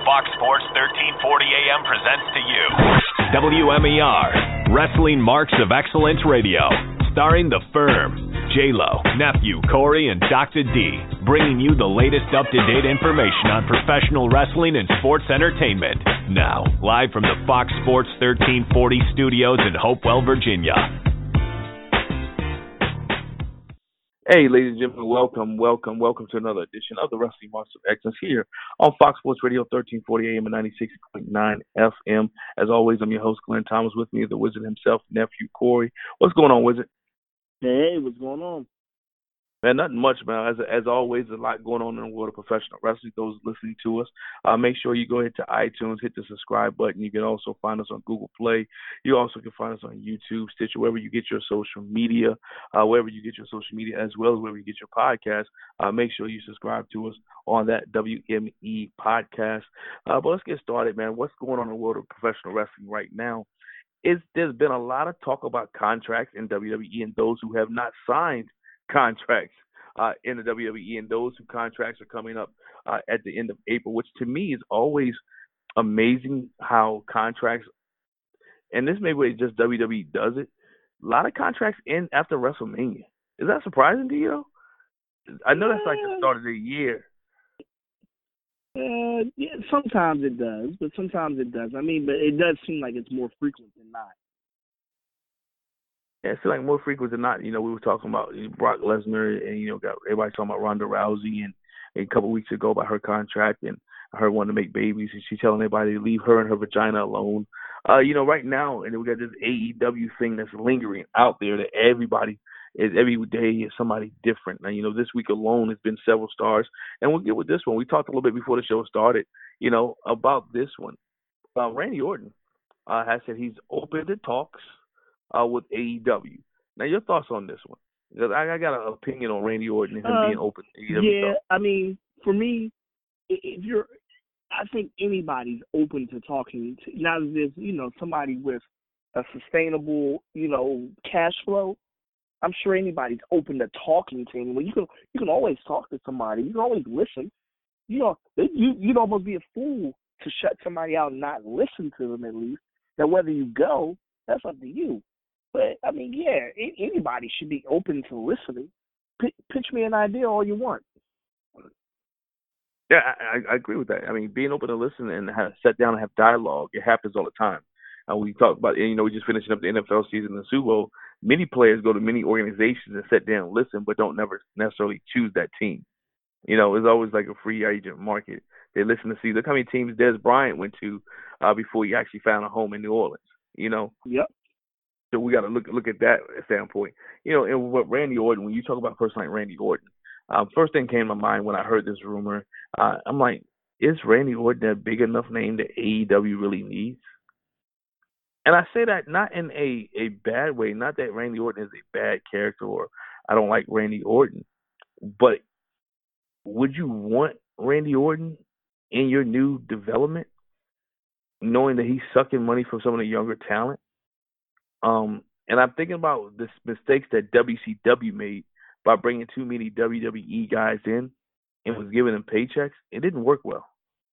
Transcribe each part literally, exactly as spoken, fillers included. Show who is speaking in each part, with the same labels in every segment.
Speaker 1: Fox Sports thirteen forty A M presents to you
Speaker 2: W M E R, Wrestling Marks of Excellence Radio, starring The Firm, J-Lo, Nephew, Corey, and Doctor D, bringing you the latest up-to-date information on professional wrestling and sports entertainment. Now, live from the Fox Sports thirteen forty studios in Hopewell, Virginia.
Speaker 3: Hey, ladies and gentlemen, welcome, welcome, welcome to another edition of the Wrestling Marks of Excellence here on Fox Sports Radio, thirteen forty A M and ninety-six point nine F M. As always, I'm your host, Glenn Thomas. With me, the Wizard himself, Nephew Corey. What's going on, Wizard?
Speaker 4: Hey, what's going on?
Speaker 3: Man, nothing much, man. As as always, a lot going on in the world of professional wrestling. Those listening to us, uh, make sure you go ahead to iTunes, hit the subscribe button. You can also find us on Google Play. You also can find us on YouTube, Stitcher, wherever you get your social media, uh, wherever you get your social media, as well as wherever you get your podcast. Uh, make sure you subscribe to us on that W M E podcast. Uh, but let's get started, man. What's going on in the world of professional wrestling right now? Is there's been a lot of talk about contracts in W W E and those who have not signed contracts uh, in the W W E, and those whose contracts are coming up uh, at the end of April, which to me is always amazing how contracts, and this may be just W W E does it, a lot of contracts end after WrestleMania. Is that surprising to you? I know that's like the start of the year.
Speaker 4: Uh, yeah, sometimes it does, but sometimes it does. I mean, but it does seem like it's more frequent than not.
Speaker 3: Yeah, it's like more frequent than not. You know, we were talking about Brock Lesnar, and you know, got everybody talking about Ronda Rousey, and, and a couple of weeks ago about her contract and her wanting to make babies, and she's telling everybody to leave her and her vagina alone. Uh, you know, right now, and we got this A E W thing that's lingering out there that everybody is every day is somebody different. Now, you know, this week alone has been several stars, and we'll get with this one. We talked a little bit before the show started, you know, about this one. Uh, Randy Orton uh, has said he's open to talks Uh, with A E W. Now, your thoughts on this one? Because I, I got an opinion on Randy Orton and him
Speaker 4: uh,
Speaker 3: being open to A E W.
Speaker 4: Yeah,
Speaker 3: talk.
Speaker 4: I mean, for me, if you're, I think anybody's open to talking to, now that there's, you know, somebody with a sustainable, you know, cash flow. I'm sure anybody's open to talking to anyone. You can, you can always talk to somebody. You can always listen. You know, you, you'd almost be a fool to shut somebody out and not listen to them at least. Now, whether you go, that's up to you. But, I mean, yeah, anybody should be open to listening. P- pitch me an idea all you want.
Speaker 3: Yeah, I, I agree with that. I mean, being open to listen and have, sit down and have dialogue, it happens all the time. Uh, we talk about, you know, we just finishing up the N F L season in the Super Bowl. Many players go to many organizations and sit down and listen, but don't never necessarily choose that team. You know, it's always like a free agent market. They listen to see, look how many teams Dez Bryant went to uh, before he actually found a home in New Orleans, you know?
Speaker 4: Yep.
Speaker 3: So we got to look look at that standpoint. You know, and what Randy Orton, when you talk about a person like Randy Orton, um, first thing came to my mind when I heard this rumor, uh, I'm like, is Randy Orton a big enough name that A E W really needs? And I say that not in a, a bad way, not that Randy Orton is a bad character or I don't like Randy Orton, but would you want Randy Orton in your new development, knowing that he's sucking money from some of the younger talent? Um, and I'm thinking about the mistakes that W C W made by bringing too many W W E guys in and was giving them paychecks. It didn't work well.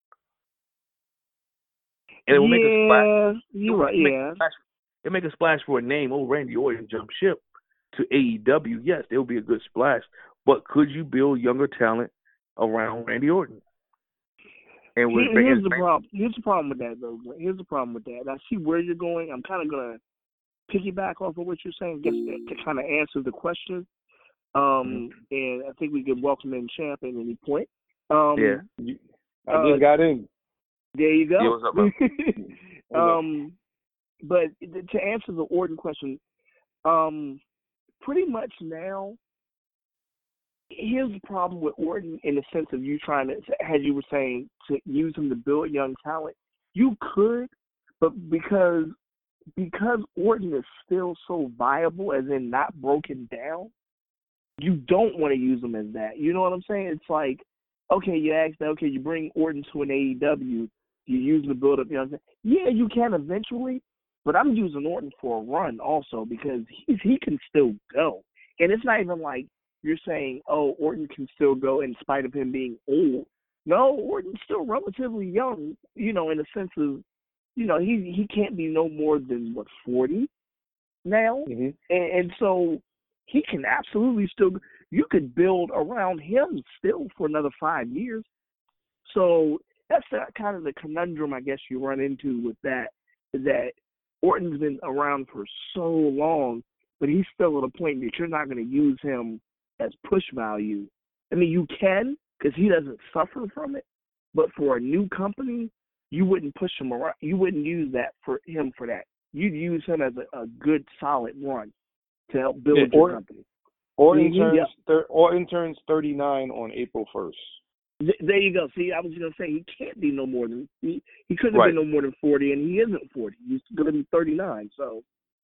Speaker 3: And it will
Speaker 4: yeah,
Speaker 3: make a splash.
Speaker 4: You're right,
Speaker 3: it
Speaker 4: yeah.
Speaker 3: Make splash, it make a splash for a name. Oh, Randy Orton jumped ship to A E W. Yes, it will be a good splash. But could you build younger talent around Randy Orton? And
Speaker 4: Here, here's the problem. Here's the problem with that, though. Here's the problem with that. I see where you're going. I'm kind of gonna piggyback off of what you're saying, just to, to kind of answer the question. Um, mm-hmm. And I think we can welcome in Champ at any point. Um,
Speaker 3: yeah,
Speaker 5: I just uh, got in.
Speaker 4: There you go.
Speaker 3: Yeah, what's up, man?
Speaker 4: um, but to answer the Orton question, um, pretty much now, here's the problem with Orton in the sense of you trying to, as you were saying, to use him to build young talent. You could, but because because Orton is still so viable, as in not broken down, you don't want to use him as that. You know what I'm saying? It's like, okay, you ask that, okay, you bring Orton to an A E W, you use him to build up young talent. Yeah, you can eventually, but I'm using Orton for a run also because he's, he can still go. And it's not even like you're saying, oh, Orton can still go in spite of him being old. No, Orton's still relatively young, you know, in the sense of, you know, he he can't be no more than, what, forty now?
Speaker 5: Mm-hmm.
Speaker 4: And, and so he can absolutely still, you could build around him still for another five years. So that's the, kind of the conundrum, I guess, you run into with that, is that Orton's been around for so long, but he's still at a point that you're not going to use him as push value. I mean, you can, because he doesn't suffer from it, but for a new company, you wouldn't push him around. You wouldn't use that for him for that. You'd use him as a, a good, solid run to help build
Speaker 5: Yeah,
Speaker 4: your
Speaker 5: Orton,
Speaker 4: company.
Speaker 5: Orton,
Speaker 4: See,
Speaker 5: turns,
Speaker 4: yeah.
Speaker 5: thir- Orton turns thirty-nine on April first.
Speaker 4: Th- there you go. See, I was going to say he can't be no more than he, he couldn't
Speaker 3: Right.
Speaker 4: have been no more than forty, and he isn't forty. He's going to be thirty-nine. So,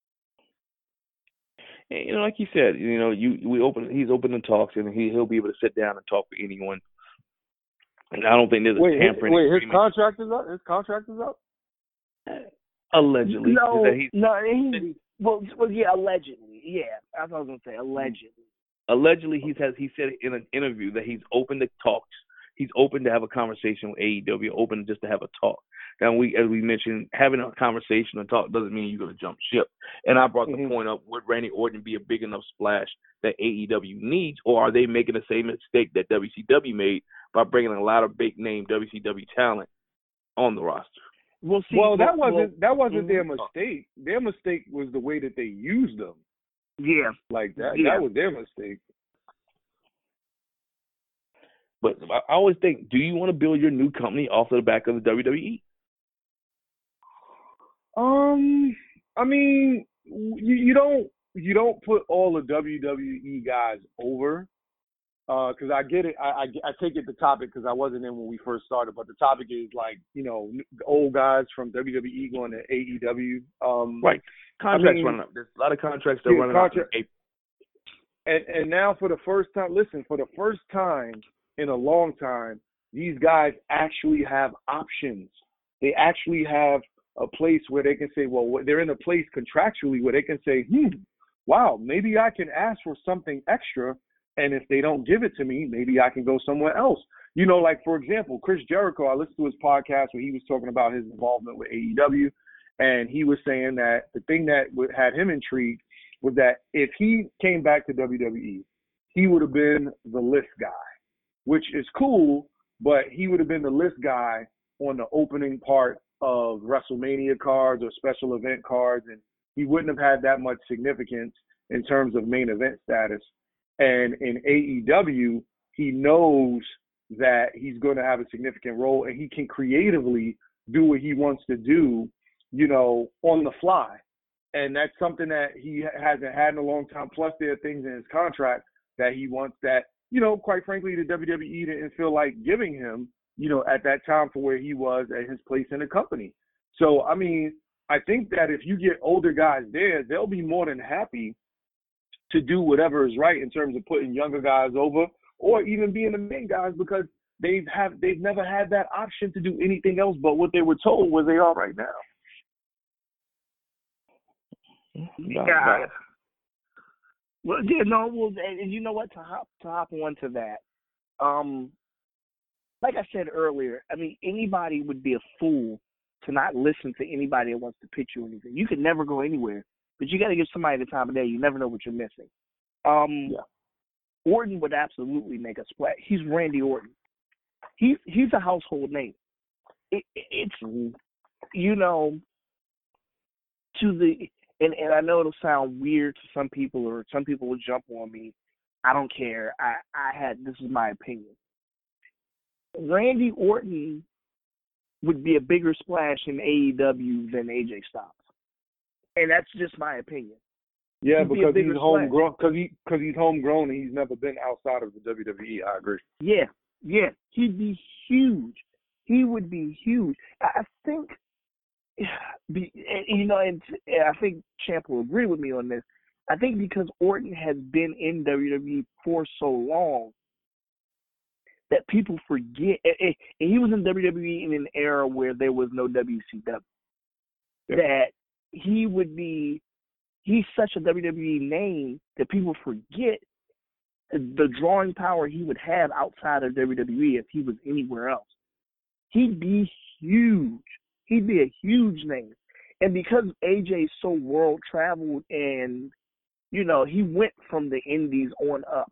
Speaker 3: And, you know, like you said, you know, you we open. He's open to talks, and he he'll be able to sit down and talk with anyone. And I don't think there's a
Speaker 5: Wait, his,
Speaker 3: tampering.
Speaker 5: wait, his
Speaker 3: agreement.
Speaker 5: contract is up. His contract is up.
Speaker 3: Allegedly,
Speaker 4: no,
Speaker 3: that he's,
Speaker 4: no, he, well, well, yeah, allegedly, yeah. That's what I was going to say, allegedly.
Speaker 3: allegedly he has he said in an interview that he's open to talks. He's open to have a conversation with A E W, open just to have a talk. Now, we, as we mentioned, having a conversation and talk doesn't mean you're going to jump ship. And I brought
Speaker 5: Mm-hmm.
Speaker 3: the point up: would Randy Orton be a big enough splash that A E W needs, or are they making the same mistake that W C W made by bringing a lot of big name W C W talent on the roster?
Speaker 4: We'll see.
Speaker 5: Well, that
Speaker 4: well,
Speaker 5: wasn't that wasn't
Speaker 4: mhm.
Speaker 5: their mistake. Their mistake was the way that they used them.
Speaker 4: Yeah.
Speaker 5: Like that.
Speaker 4: Yeah.
Speaker 5: That was their mistake.
Speaker 3: But I always think, do you want to build your new company off of the back of the W W E?
Speaker 5: Um, I mean, you, you don't you don't put all the W W E guys over, because uh, I get it. I, I I take it the topic because I wasn't in when we first started, but the topic is like, you know, the old guys from W W E going to A E W. Um,
Speaker 3: Right. Contracts
Speaker 5: I mean,
Speaker 3: running up. There's a lot of contracts that are
Speaker 5: yeah,
Speaker 3: running
Speaker 5: contract-
Speaker 3: up in April.
Speaker 5: And and now for the first time, listen, for the first time in a long time, these guys actually have options. They actually have a place where they can say, well, they're in a place contractually where they can say, hmm, wow, maybe I can ask for something extra, and if they don't give it to me, maybe I can go somewhere else. You know, like, for example, Chris Jericho, I listened to his podcast where he was talking about his involvement with A E W, and he was saying that the thing that had him intrigued was that if he came back to W W E, he would have been the list guy, which is cool, but he would have been the list guy on the opening part of WrestleMania cards or special event cards, and he wouldn't have had that much significance in terms of main event status. And in A E W, he knows that he's going to have a significant role, and he can creatively do what he wants to do, you know, on the fly. And that's something that he hasn't had in a long time. Plus, there are things in his contract that he wants that, you know, quite frankly, the W W E didn't feel like giving him, you know, at that time for where he was at his place in the company. So, I mean, I think that if you get older guys there, they'll be more than happy to do whatever is right in terms of putting younger guys over or even being the main guys, because they've have they've never had that option to do anything else but what they were told where they are right now.
Speaker 3: No,
Speaker 4: Yeah.
Speaker 3: no.
Speaker 4: Well, yeah, no, well, and you know what? To hop to hop onto that, um, like I said earlier, I mean, anybody would be a fool to not listen to anybody that wants to pitch you anything. You can never go anywhere, but you got to give somebody the time of day. You never know what you're missing. Um,
Speaker 5: Yeah.
Speaker 4: Orton would absolutely make a splash. He's Randy Orton. He's he's a household name. It, it, it's you know to the. And, and I know it'll sound weird to some people, or some people will jump on me. I don't care. I, I had this is my opinion. Randy Orton would be a bigger splash in A E W than A J Styles, and that's just my opinion.
Speaker 5: Yeah,
Speaker 4: He'd be a
Speaker 5: because
Speaker 4: bigger
Speaker 5: he's homegrown. Because he because he's homegrown and he's never been outside of the W W E. I agree.
Speaker 4: Yeah, yeah, he'd be huge. He would be huge. I I think. Be, and, you know, and, and I think Champ will agree with me on this. I think because Orton has been in W W E for so long that people forget. And, and he was in W W E in an era where there was no W C W.
Speaker 5: Yeah.
Speaker 4: That he would be, he's such a W W E name that people forget the drawing power he would have outside of W W E if he was anywhere else. He'd be huge. He'd be a huge name. And because A J's so world traveled and, you know, he went from the indies on up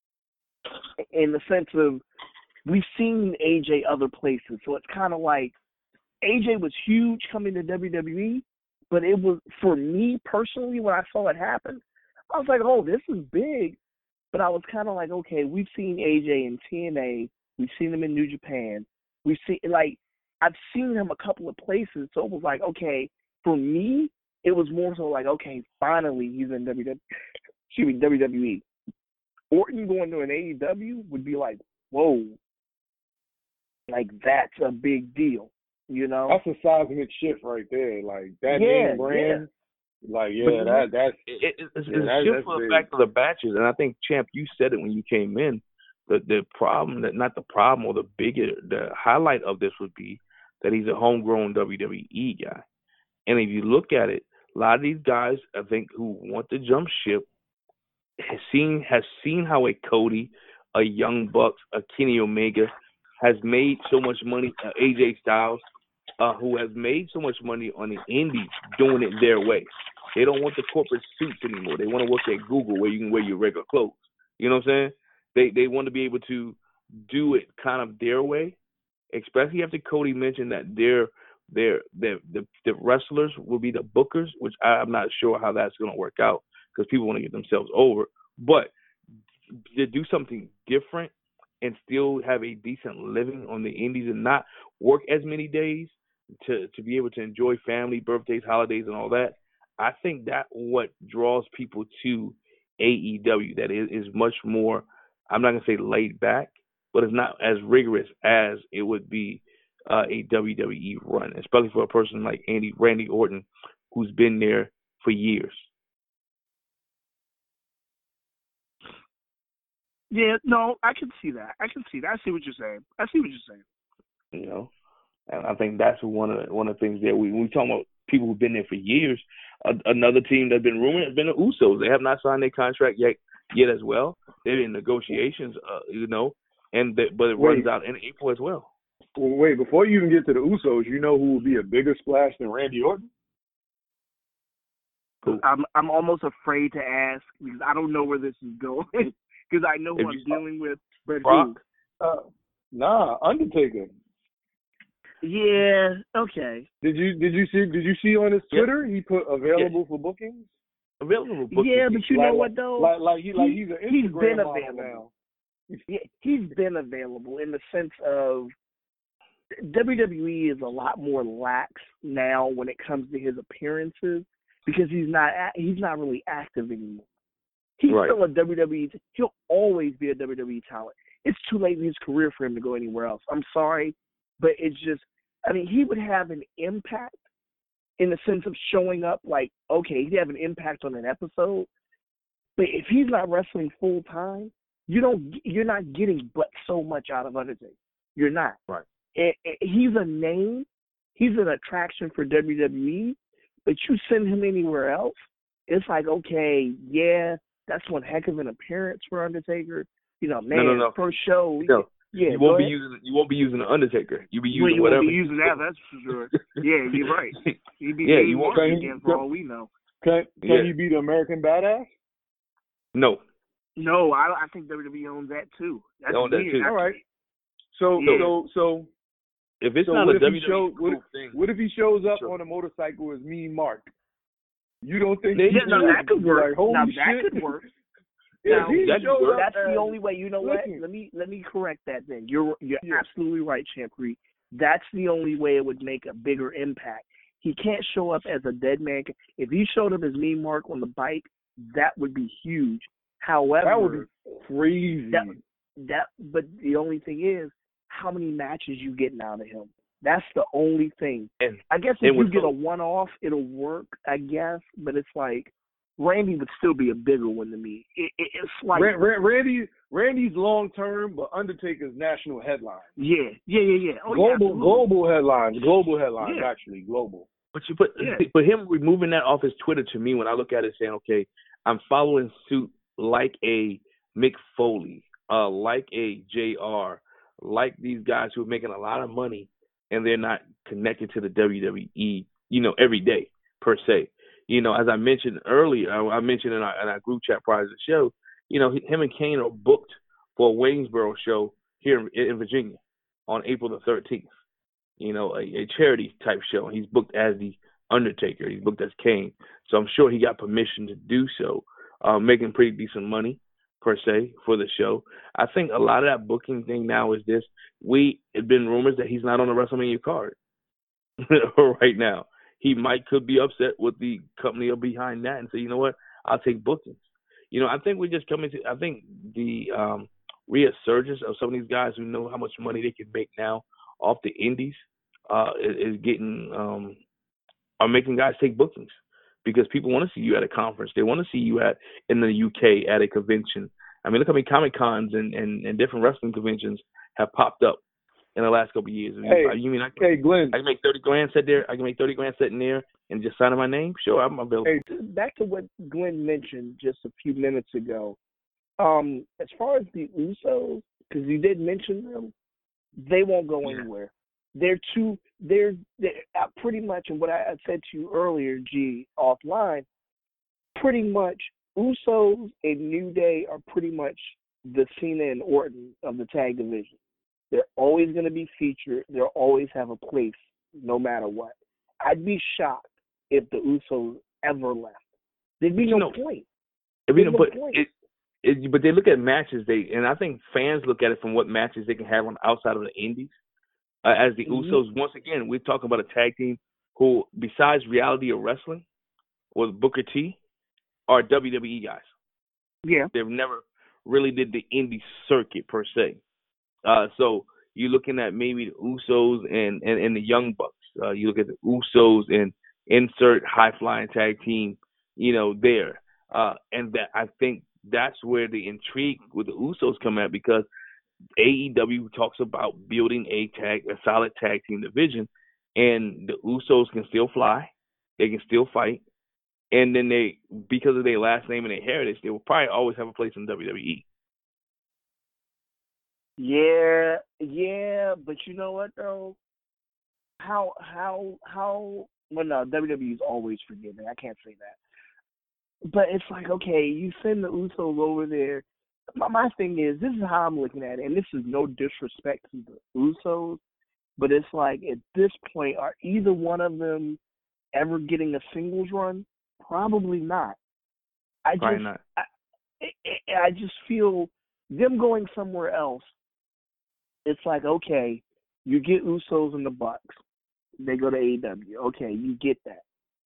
Speaker 4: in the sense of we've seen A J other places. So it's kind of like A J was huge coming to W W E, but it was, for me personally, when I saw it happen, I was like, oh, this is big. But I was kind of like, okay, we've seen A J in T N A. We've seen him in New Japan. We've seen, like, I've seen him a couple of places. So it was like, okay, for me, it was more so like, okay, finally he's in W W E. Excuse me, W W E. Orton going to an A E W would be like, whoa. Like, that's a big deal, you know?
Speaker 5: That's a seismic shift right there. Like, that
Speaker 4: yeah,
Speaker 5: name brand.
Speaker 4: Yeah.
Speaker 5: Like, yeah, that that's
Speaker 3: it, it, it's,
Speaker 5: yeah,
Speaker 3: it's
Speaker 5: that,
Speaker 3: just for the
Speaker 5: big.
Speaker 3: fact of the batches, and I think Champ, you said it when you came in. The the problem that not the problem or the bigger the highlight of this would be that he's a homegrown W W E guy, and if you look at it, a lot of these guys I think who want to jump ship has seen has seen how a Cody, a Young Bucks, a Kenny Omega has made so much money. Uh, A J Styles, uh, who has made so much money on the indies doing it their way. They don't want the corporate suits anymore. They want to work at Google where you can wear your regular clothes. You know what I'm saying? They they want to be able to do it kind of their way, especially after Cody mentioned that their their their the, the wrestlers will be the bookers, which I, I'm not sure how that's going to work out because people want to get themselves over. But to do something different and still have a decent living on the indies and not work as many days to to be able to enjoy family, birthdays, holidays, and all that. I think that what draws people to A E W, that is, is much more, I'm not going to say laid back, but it's not as rigorous as it would be uh, a W W E run, especially for a person like Andy Randy Orton, who's been there for years.
Speaker 4: Yeah, no, I can see that. I can see that. I see what you're saying. I see what you're saying.
Speaker 3: You know, and I think that's one of the, one of the things that we we talking about people who've been there for years. Uh, another team that's been rumored has been the Usos. They have not signed their contract yet yet as well. They're in negotiations, uh, you know, and the, but it
Speaker 5: wait,
Speaker 3: runs out in April as well.
Speaker 5: well. Wait, before you even get to the Usos, you know who would be a bigger splash than Randy Orton?
Speaker 3: Who?
Speaker 4: I'm I'm almost afraid to ask because I don't know where this is going because I know who
Speaker 3: If
Speaker 4: I'm
Speaker 3: you-
Speaker 4: dealing with. But
Speaker 3: Brock?
Speaker 4: who?
Speaker 5: Uh, nah, Undertaker.
Speaker 4: Yeah. Okay.
Speaker 5: Did you did you see did you see on his Twitter he put available for bookings?
Speaker 3: Available for
Speaker 4: Yeah, but you
Speaker 5: like,
Speaker 4: know what though?
Speaker 5: Like like he like
Speaker 4: He-
Speaker 5: he's an
Speaker 4: he's
Speaker 5: Instagram
Speaker 4: been
Speaker 5: model
Speaker 4: available.
Speaker 5: now.
Speaker 4: Yeah, he's been available in the sense of W W E is a lot more lax now when it comes to his appearances because he's not a- he's not really active anymore. He's
Speaker 3: Right.
Speaker 4: still a W W E. He'll always be a W W E talent. It's too late in his career for him to go anywhere else. I'm sorry, but it's just. I mean, he would have an impact in the sense of showing up. Like, okay, he'd have an impact on an episode, but if he's not wrestling full time, you don't. You're not getting but so much out of Undertaker. You're not.
Speaker 3: Right.
Speaker 4: And, and he's a name. He's an attraction for W W E, but you send him anywhere else, it's like, okay, yeah, that's one heck of an appearance for Undertaker. You know, man,
Speaker 3: no, no.
Speaker 4: first show.
Speaker 3: No.
Speaker 4: Yeah,
Speaker 3: you won't be
Speaker 4: ahead.
Speaker 3: using you won't be using the Undertaker. You'll be
Speaker 4: Well,
Speaker 3: using
Speaker 4: you
Speaker 3: whatever.
Speaker 4: won't be using that, that's for sure. Yeah, you're right. He'd be
Speaker 3: Yeah,
Speaker 4: Dave
Speaker 3: you won't-
Speaker 4: Martin
Speaker 5: can you-
Speaker 4: again for all we know.
Speaker 5: Can can
Speaker 3: Yeah.
Speaker 5: you be the American Badass?
Speaker 3: No.
Speaker 4: No, I I think W W E owns that too. That's
Speaker 3: They own that
Speaker 4: weird.
Speaker 3: too.
Speaker 5: All right. So
Speaker 4: Yeah.
Speaker 5: so so
Speaker 3: If it's
Speaker 5: so
Speaker 3: not
Speaker 5: what
Speaker 3: a
Speaker 5: if he
Speaker 3: W W E
Speaker 5: shows what,
Speaker 3: cool
Speaker 5: if-
Speaker 3: thing,
Speaker 5: what if he shows up
Speaker 3: Sure.
Speaker 5: on a motorcycle as Mean Mark? You don't think
Speaker 3: Yeah,
Speaker 5: he
Speaker 4: Yeah, now
Speaker 5: should
Speaker 4: that could
Speaker 5: be
Speaker 4: work.
Speaker 5: Like, Holy
Speaker 4: now
Speaker 5: shit.
Speaker 4: that could work.
Speaker 5: Yeah,
Speaker 4: Now,
Speaker 5: he
Speaker 3: that
Speaker 5: shows
Speaker 3: work.
Speaker 5: up
Speaker 4: That's the
Speaker 5: as-
Speaker 4: only way. You know what?
Speaker 5: listen.
Speaker 4: Let me let me correct that. Then you're you're
Speaker 5: Yeah.
Speaker 4: absolutely right, Champ Creek. That's the only way it would make a bigger impact. He can't show up as a dead man. If he showed up as Mean Mark on the bike, that would be huge. However,
Speaker 5: That would be crazy.
Speaker 4: That, that, but the only thing is, how many matches you getting out of him? That's the only thing.
Speaker 3: And,
Speaker 4: I guess
Speaker 3: and
Speaker 4: if you
Speaker 3: with
Speaker 4: get
Speaker 3: so-
Speaker 4: a one-off, it'll work, I guess. But it's like, Randy would still be a bigger one to me. It, it, it's like,
Speaker 5: Ran, Ran, Randy, Randy's long term, but Undertaker's national headline.
Speaker 4: yeah, yeah, yeah, yeah. Oh, yeah,
Speaker 5: global,
Speaker 4: absolutely.
Speaker 5: global headlines. Global headlines,
Speaker 4: Yeah.
Speaker 5: actually, global.
Speaker 3: But you put
Speaker 4: Yeah.
Speaker 3: but him removing that off his Twitter to me when I look at it saying, okay, I'm following suit like a Mick Foley, uh, like a J R, like these guys who are making a lot of money and they're not connected to the W W E, you know, every day per se. You know, as I mentioned earlier, I, I mentioned in our, in our group chat prior to the show, you know, him and Kane are booked for a Waynesboro show here in, in Virginia on April the thirteenth. You know, a, a charity type show. He's booked as the Undertaker. He's booked as Kane. So I'm sure he got permission to do so, uh, making pretty decent money per se for the show. I think a lot of that booking thing now is this. We it been rumors that he's not on the WrestleMania card right now. He might could be upset with the company behind that and say, you know what, I'll take bookings. You know, I think we're just coming to. I think the um, resurgence of some of these guys who know how much money they can make now off the indies uh, is, is getting um, are making guys take bookings because people want to see you at a conference. They want to see you at in the U K at a convention. I mean, look how many Comic Cons and, and, and different wrestling conventions have popped up in the last couple of years.
Speaker 5: Hey,
Speaker 3: you mean I can,
Speaker 5: hey, Glenn.
Speaker 3: I can make thirty grand sit there. I can make thirty grand sitting there and just sign my name. Sure, I'm available.
Speaker 4: Hey, back to what Glenn mentioned just a few minutes ago. Um, as far as the Usos, because you did mention them, they won't go
Speaker 3: Yeah.
Speaker 4: anywhere. They're too. They're, they're uh, pretty much, and what I said to you earlier, G, offline. Pretty much, Usos and New Day are pretty much the Cena and Orton of the tag division. They're always going to be featured. They'll always have a place, no matter what. I'd be shocked if the Usos ever left. There'd be no
Speaker 3: know,
Speaker 4: point.
Speaker 3: I mean,
Speaker 4: There's no
Speaker 3: but
Speaker 4: point.
Speaker 3: it, it, but they look at matches. They and I think fans look at it from what matches they can have on outside of the indies. Uh, as the
Speaker 4: Mm-hmm.
Speaker 3: Usos, once again, we're talking about a tag team who, besides reality of wrestling, or Booker T, are W W E guys.
Speaker 4: Yeah.
Speaker 3: They've never really did the indie circuit per se. Uh, so you're looking at maybe the Usos and, and, and the Young Bucks. Uh, you look at the Usos and insert high flying tag team, you know, there. Uh, and that I think that's where the intrigue with the Usos come at because A E W talks about building a tag, a solid tag team division, and the Usos can still fly, they can still fight, and then they, because of their last name and their heritage, they will probably always have a place in W W E.
Speaker 4: Yeah, yeah, but you know what though? How how how? Well, no, W W E is always forgiving. I can't say that. But it's like, okay, you send the Usos over there. My, my thing is, this is how I'm looking at it, and this is no disrespect to the Usos, but it's like at this point, are either one of them ever getting a singles run? Probably not. I
Speaker 3: Probably
Speaker 4: just,
Speaker 3: not.
Speaker 4: I, I, I just feel them going somewhere else. It's like, okay, you get Usos and the Bucks. They go to A E W. Okay, you get that.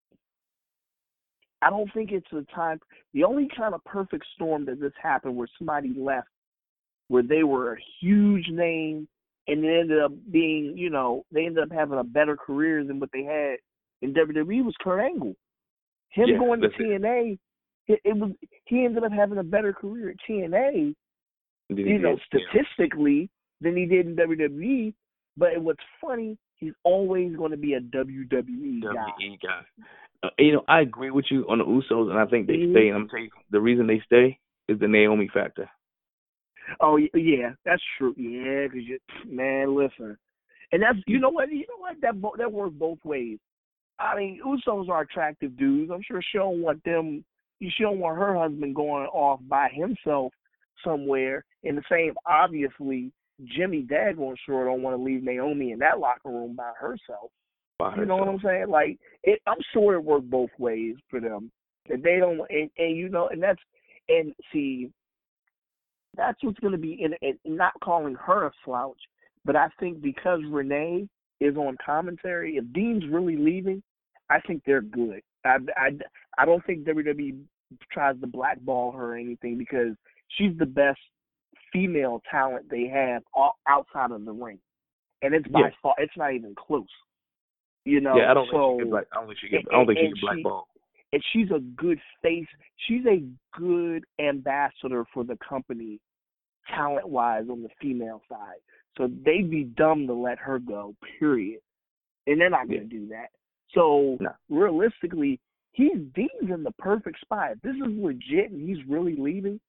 Speaker 4: I don't think it's a time. The only kind of perfect storm that this happened where somebody left, where they were a huge name, and they ended up being, you know, they ended up having a better career than what they had in W W E was Kurt Angle. Him
Speaker 3: Yeah,
Speaker 4: going to
Speaker 3: that's
Speaker 4: T N A, it, it was he ended up having a better career at T N A, you know, statistically than he did in W W E. But what's funny, he's always going to be a W W E guy.
Speaker 3: W W E guy. Uh, you know, I agree with you on the Usos, and I think they
Speaker 4: Mm-hmm.
Speaker 3: stay. And I'm telling you, the reason they stay is the Naomi factor.
Speaker 4: Oh yeah, that's true. Yeah, because you, man, listen, and that's you know what, you know what that bo- that works both ways. I mean, Usos are attractive dudes. I'm sure she don't want them. She don't want her husband going off by himself somewhere. And the same, obviously, Jimmy Daggone sure don't want to leave Naomi in that locker room by herself.
Speaker 3: By
Speaker 4: You know what I'm saying? Like, it, I'm sure it worked both ways for them. And they don't, and, and you know, and that's, and see, that's what's going to be in it. Not calling her a slouch, but I think because Renee is on commentary, if Dean's really leaving, I think they're good. I, I, I don't think W W E tries to blackball her or anything because she's the best female talent they have outside of the ring, and it's by
Speaker 3: Yeah.
Speaker 4: far, it's not even close. You know,
Speaker 3: Yeah, I don't
Speaker 4: so,
Speaker 3: think she could black. I don't think she could. I don't think she could blackball.
Speaker 4: And she's a good face. She's a good ambassador for the company, talent-wise, on the female side. So they'd be dumb to let her go, period. And they're not going to
Speaker 3: Yeah.
Speaker 4: do that. So
Speaker 3: No.
Speaker 4: realistically, he's Dean's in the perfect spot. If this is legit and he's really leaving,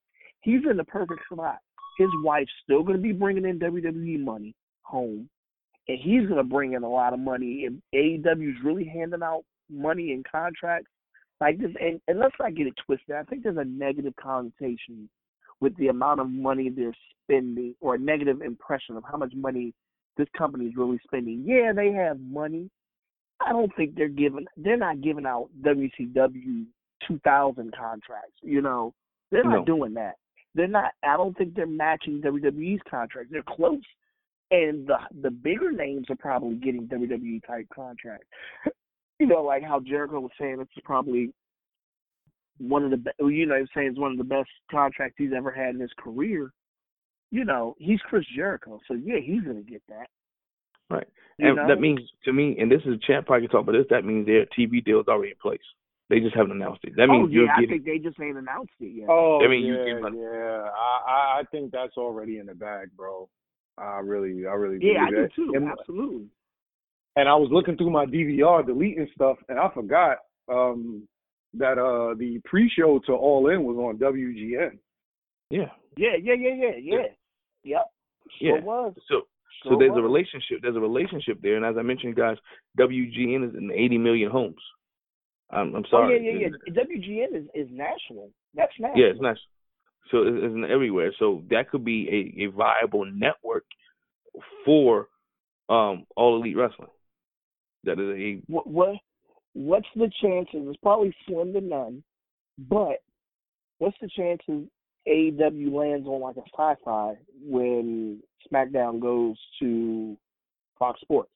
Speaker 4: he's in the perfect spot. His wife's still going to be bringing in W W E money home, and he's going to bring in a lot of money. If A E W's really handing out money and contracts like this, and, and let's not get it twisted. I think there's a negative connotation with the amount of money they're spending, or a negative impression of how much money this company is really spending. Yeah, they have money. I don't think they're giving. They're not giving out W C W two thousand contracts. You know, they're not
Speaker 3: No.
Speaker 4: doing that. They're not. I don't think they're matching W W E's contracts. They're close, and the the bigger names are probably getting W W E type contracts. You know, like how Jericho was saying, it's probably one of the be- you know, saying it's one of the best contracts he's ever had in his career. You know, he's Chris Jericho, so yeah, he's gonna get that.
Speaker 3: Right.
Speaker 4: You
Speaker 3: And
Speaker 4: know?
Speaker 3: that means, to me, and this is Champ probably can talk about this, that means their T V deal is already in place. They just haven't announced it. That means
Speaker 4: oh
Speaker 3: you're
Speaker 4: yeah, I
Speaker 3: getting.
Speaker 4: think they just ain't announced it yet.
Speaker 5: Oh,
Speaker 3: I mean, you
Speaker 5: yeah,
Speaker 3: give money.
Speaker 5: yeah. I, I I think that's already in the bag, bro. I really, I really
Speaker 4: yeah, I
Speaker 5: believe
Speaker 4: do
Speaker 5: that.
Speaker 4: too.
Speaker 5: And,
Speaker 4: Absolutely.
Speaker 5: and I was looking through my D V R, deleting stuff, and I forgot um, that uh, the pre-show to All In was on W G N.
Speaker 3: Yeah.
Speaker 4: Yeah, yeah, yeah, yeah, yeah. Yep. Sure
Speaker 3: Yeah.
Speaker 4: was.
Speaker 3: So,
Speaker 4: Sure
Speaker 3: so there's
Speaker 4: was.
Speaker 3: a relationship. There's a relationship there, and as I mentioned, guys, W G N is in eighty million homes. I'm, I'm
Speaker 4: Oh
Speaker 3: sorry.
Speaker 4: yeah, yeah, yeah. W G N is, is national. That's national.
Speaker 3: Yeah, it's not. So it's, it's everywhere. So that could be a, a viable network for um, All Elite Wrestling. That is a
Speaker 4: What, what what's the chances? It's probably slim to none, but what's the chances A E W lands on like a sci-fi when SmackDown goes to Fox Sports?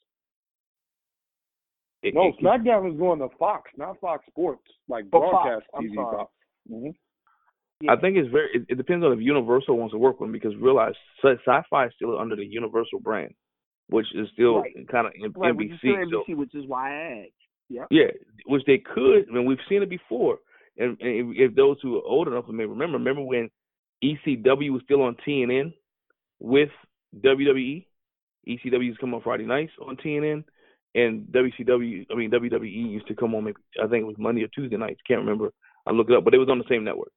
Speaker 3: it,
Speaker 5: No,
Speaker 3: it,
Speaker 5: SmackDown is going to Fox, not Fox Sports, like
Speaker 4: Oh, Fox.
Speaker 5: broadcast
Speaker 4: I'm
Speaker 5: T V.
Speaker 4: sorry.
Speaker 5: Fox. Mm-hmm.
Speaker 4: Yeah.
Speaker 3: I think it's very. It, it depends on if Universal wants to work with them, because realize sci- Sci-Fi is still under the Universal brand, which is still
Speaker 4: Right.
Speaker 3: kind of N-
Speaker 4: Right,
Speaker 3: N B C.
Speaker 4: which is still N B
Speaker 3: So
Speaker 4: C, which is why I asked. Yep.
Speaker 3: yeah, which they could. I mean, we've seen it before, and, and if, if those who are old enough may remember, remember when E C W was still on T N N with W W E. E C W used to come on Friday nights on T N N, and W C W, I mean W W E used to come on maybe I think it was Monday or Tuesday nights. Can't remember. I looked it up, but it was on the same network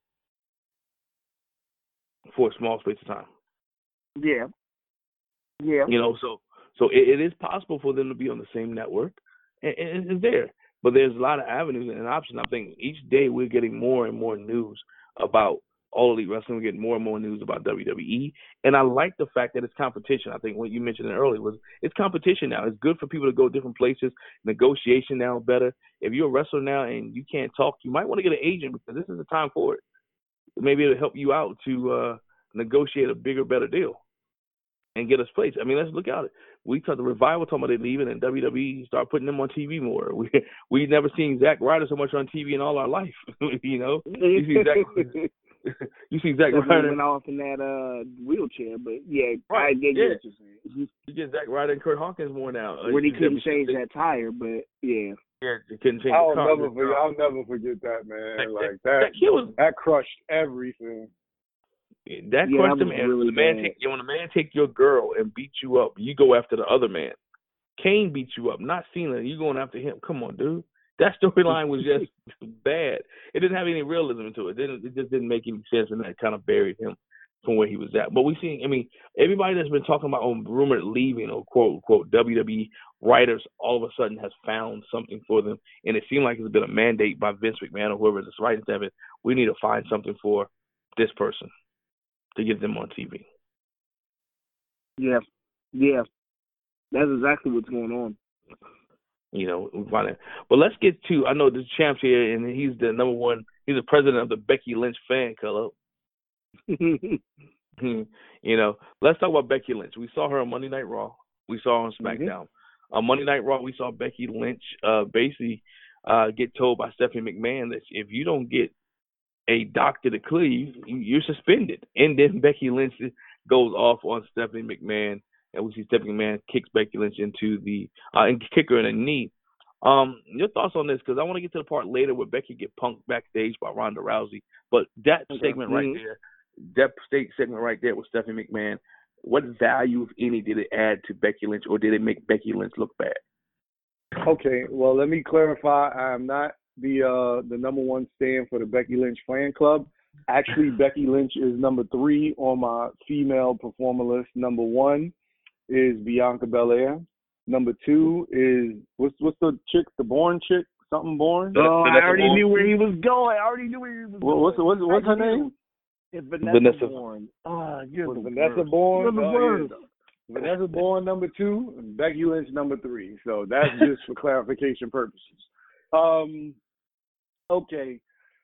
Speaker 3: for a small space of time.
Speaker 4: Yeah. Yeah.
Speaker 3: You know, so so it, it is possible for them to be on the same network, and, and it's there. But there's a lot of avenues and options. I think each day we're getting more and more news about All Elite Wrestling. We're getting more and more news about W W E, and I like the fact that it's competition. I think what you mentioned earlier was it's competition now. It's good for people to go different places. Negotiation now better. If you're a wrestler now and you can't talk, you might want to get an agent, because this is the time for it. Maybe it'll help you out to uh, negotiate a bigger, better deal and get us placed. I mean, let's look at it. We talked the Revival talking about they leaving, and W W E start putting them on T V more. We we never seen Zack Ryder so much on T V in all our life. You know, you see Zack, you see Zack
Speaker 4: Definitely
Speaker 3: Ryder.
Speaker 4: went off in that uh, wheelchair, but yeah,
Speaker 3: Right,
Speaker 4: I get
Speaker 3: yeah.
Speaker 4: what you're saying.
Speaker 3: You get Zack Ryder and Kurt Hawkins more now. Uh,
Speaker 4: When he
Speaker 3: you
Speaker 4: couldn't
Speaker 3: never-
Speaker 4: change that tire, but yeah.
Speaker 3: Yeah, they couldn't change
Speaker 5: I'll
Speaker 3: the car.
Speaker 5: never forget. I'll never forget that, man. Like that.
Speaker 3: That kid was
Speaker 5: That crushed everything.
Speaker 3: that
Speaker 4: Yeah,
Speaker 3: question,
Speaker 4: that was
Speaker 3: man.
Speaker 4: really
Speaker 3: When a man
Speaker 4: bad.
Speaker 3: take when a man take your girl and beat you up, you go after the other man. Kane beat you up, not Cena. You going after him? Come on, dude. That storyline was just bad. It didn't have any realism into it. It didn't. It just didn't make any sense, and that kind of buried him from where he was at. But we see. I mean, everybody that's been talking about oh, rumored leaving or quote unquote W W E writers all of a sudden has found something for them, and it seemed like it's been a mandate by Vince McMahon or whoever is writing staff. We need to find something for this person to get them on T V.
Speaker 4: Yeah. Yeah. That's exactly what's going on.
Speaker 3: You know, we find it. But let's get to, I know the champ's here, and he's the number one, he's the president of the Becky Lynch fan club. You know, let's talk about Becky Lynch. We saw her on Monday Night Raw. We saw her on SmackDown. Mm-hmm. On Monday Night Raw, we saw Becky Lynch uh, basically uh, get told by Stephanie McMahon that if you don't get a doctor to clear you, you're suspended. And then Becky Lynch goes off on Stephanie McMahon, and we see Stephanie McMahon kicks Becky Lynch into the uh, and kick her in the knee. Um, your thoughts on this? Because I want to get to the part later where Becky get punked backstage by Ronda Rousey. But that okay. segment right mm-hmm. there, that state segment right there with Stephanie McMahon, what value, if any, did it add to Becky Lynch, or did it make Becky Lynch look bad?
Speaker 5: Okay, well, let me clarify. I'm not the uh, the number one stand for the Becky Lynch fan club. Actually, Becky Lynch is number three on my female performer list. Number one is Bianca Belair. Number two is what's what's the chick, the Bourne chick, something Bourne.
Speaker 4: Oh,
Speaker 3: Vanessa
Speaker 4: I already
Speaker 3: Bourne.
Speaker 4: knew where he was going. I already knew where he was
Speaker 5: What,
Speaker 4: going.
Speaker 5: what's what's what's her name?
Speaker 4: It's Vanessa,
Speaker 3: Vanessa.
Speaker 4: Bourne. Ah, you're
Speaker 5: Was
Speaker 4: the
Speaker 5: Vanessa
Speaker 4: worst.
Speaker 5: Bourne?
Speaker 4: You're the
Speaker 5: Oh,
Speaker 4: worst.
Speaker 5: yeah. Vanessa Bourne number two, and Becky Lynch number three. So that's just for clarification purposes. Um, okay.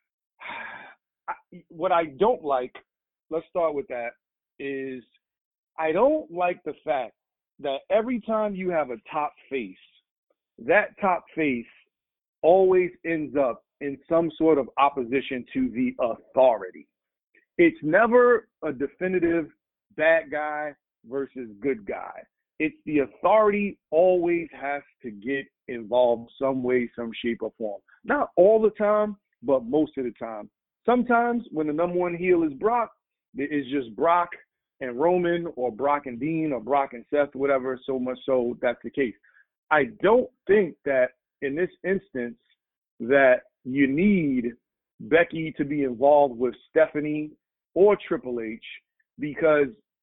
Speaker 5: I, what I don't like, let's start with that, is I don't like the fact that every time you have a top face, that top face always ends up in some sort of opposition to the authority. It's never a definitive bad guy versus good guy. It's the authority always has to get involved some way, some shape or form. Not all the time, but most of the time. Sometimes when the number one heel is Brock, it's just Brock and Roman, or Brock and Dean, or Brock and Seth, whatever, so much so that's the case. I don't think that in this instance that you need Becky to be involved with Stephanie or Triple H, because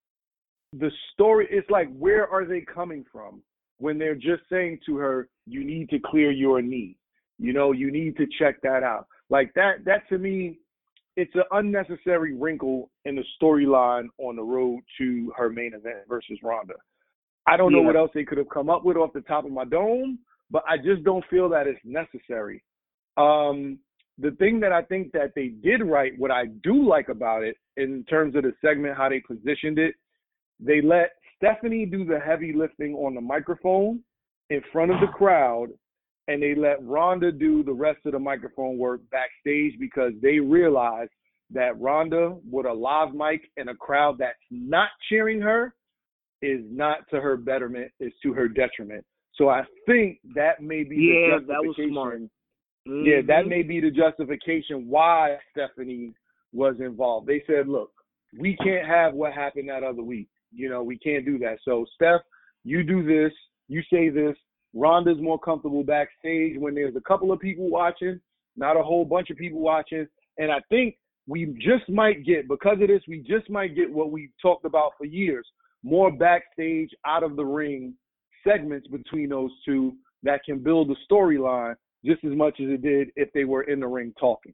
Speaker 5: the story, it's like, where are they coming from when they're just saying to her, you need to clear your knee, you know, you need to check that out. Like that, that to me, it's an unnecessary wrinkle in the storyline on the road to her main event versus Ronda. I don't know
Speaker 4: Yeah.
Speaker 5: what else they could have come up with off the top of my dome, but I just don't feel that it's necessary. Um, the thing that I think that they did right, what I do like about it in terms of the segment, how they positioned it, they let Stephanie do the heavy lifting on the microphone in front of the crowd, and they let Ronda do the rest of the microphone work backstage, because they realized that Ronda with a live mic and a crowd that's not cheering her is not to her betterment, it's to her detriment. So I think that may be
Speaker 4: Yeah,
Speaker 5: the
Speaker 4: that was
Speaker 5: justification.
Speaker 4: smart. Mm-hmm.
Speaker 5: Yeah, that may be the justification why Stephanie was involved. They said, look, we can't have what happened that other week. You know, we can't do that. So, Steph, you do this, you say this. Ronda's more comfortable backstage when there's a couple of people watching, not a whole bunch of people watching. And I think we just might get, because of this, we just might get what we've talked about for years, more backstage, out of the ring segments between those two that can build the storyline just as much as it did if they were in the ring talking.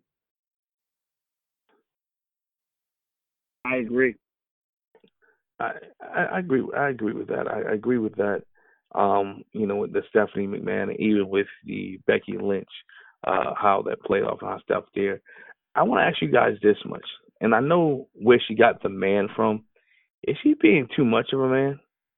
Speaker 4: I agree.
Speaker 3: I, I, I agree. I agree with that. I, I agree with that. Um, you know, with the Stephanie McMahon, and even with the Becky Lynch, uh, how that played off, how stuff there. I want to ask you guys this much, and I know where she got the man from. Is she being too much of a man?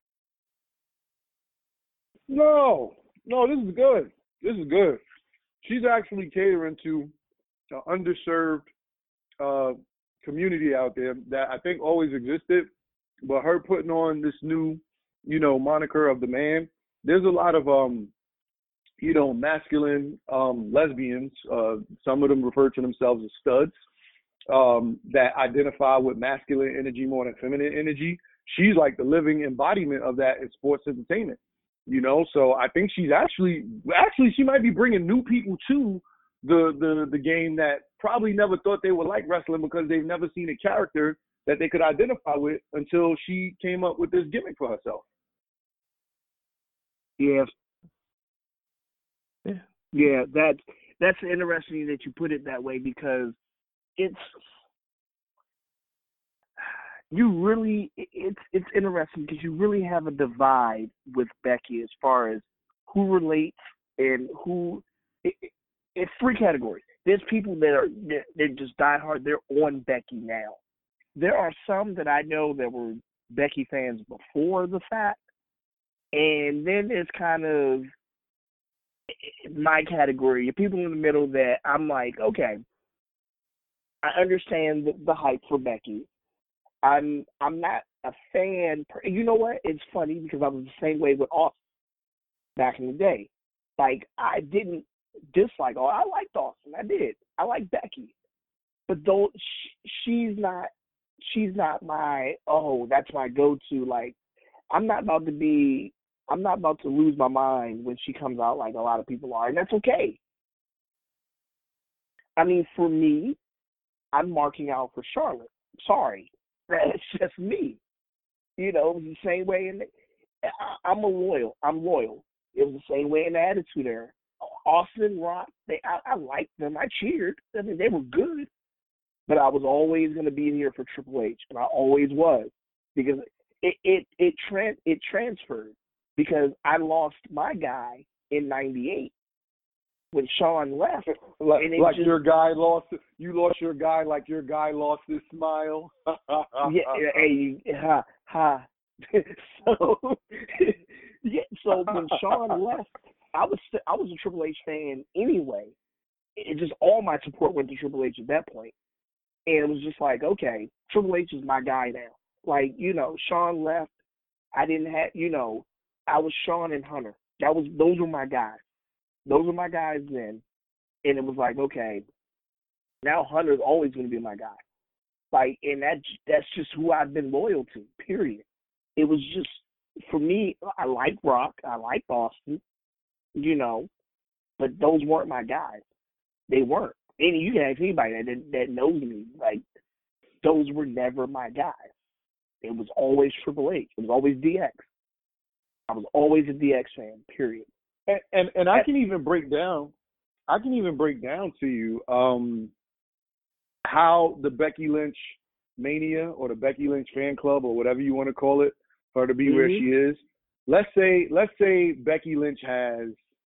Speaker 5: No, no, this is good. This is good. She's actually catering to an underserved uh, community out there that I think always existed, but her putting on this new, you know, moniker of the man. There's a lot of, um, you know, masculine um, lesbians. Uh, some of them refer to themselves as studs um, that identify with masculine energy more than feminine energy. She's like the living embodiment of that in sports entertainment. You know, so I think she's actually, actually, she might be bringing new people to the, the, the game that probably never thought they would like wrestling because they've never seen a character that they could identify with until she came up with this gimmick for herself.
Speaker 4: Yeah.
Speaker 3: Yeah.
Speaker 4: Yeah, that's, that's interesting that you put it that way, because it's, you really, it's it's interesting because you really have a divide with Becky as far as who relates and who. It, it, it's three categories. There's people that are they're, they're just diehard. They're on Becky now. There are some that I know that were Becky fans before the fact, and then there's kind of my category. People in the middle that I'm like, okay, I understand the, the hype for Becky. I'm I'm not a fan. You know what? It's funny because I was the same way with Austin back in the day. Like, I didn't dislike. Oh, I liked Austin. I did. I like Becky, but though she, she's not, she's not my. Oh, that's my go-to. Like, I'm not about to be. I'm not about to lose my mind when she comes out like a lot of people are, and that's okay. I mean, for me, I'm marking out for Charlotte. Sorry, that's just me. You know, it was the same way in the, I, I'm a loyal. I'm loyal. It was the same way in the Attitude Era. Austin, Rock, they, I, I liked them. I cheered. I mean, they were good. But I was always going to be here for Triple H, and I always was, because it it it, tran- it transferred, because I lost my guy in ninety-eight when Shawn left.
Speaker 5: Like,
Speaker 4: and
Speaker 5: like
Speaker 4: just,
Speaker 5: your guy lost, you lost your guy like your guy lost his smile.
Speaker 4: yeah, hey, ha, ha. so, yeah, so when Shawn left, I was I was a Triple H fan anyway. It just, all my support went to Triple H at that point. And it was just like, okay, Triple H is my guy now. Like, you know, Shawn left. I didn't have, you know, I was Shawn and Hunter. That was, those were my guys. Those were my guys then. And it was like, okay, now Hunter's always going to be my guy. Like, and that, that's just who I've been loyal to, period. It was just, for me, I like Rock. I like Austin, you know, but those weren't my guys. They weren't. And you can ask anybody that that knows me, like, those were never my guys. It was always Triple H. It was always D X. I was always a D X fan, period.
Speaker 5: And and, and I can even break down, I can even break down to you um, how the Becky Lynch mania or the Becky Lynch fan club or whatever you want to call it, for her to be mm-hmm. where she is. Let's say let's say Becky Lynch has,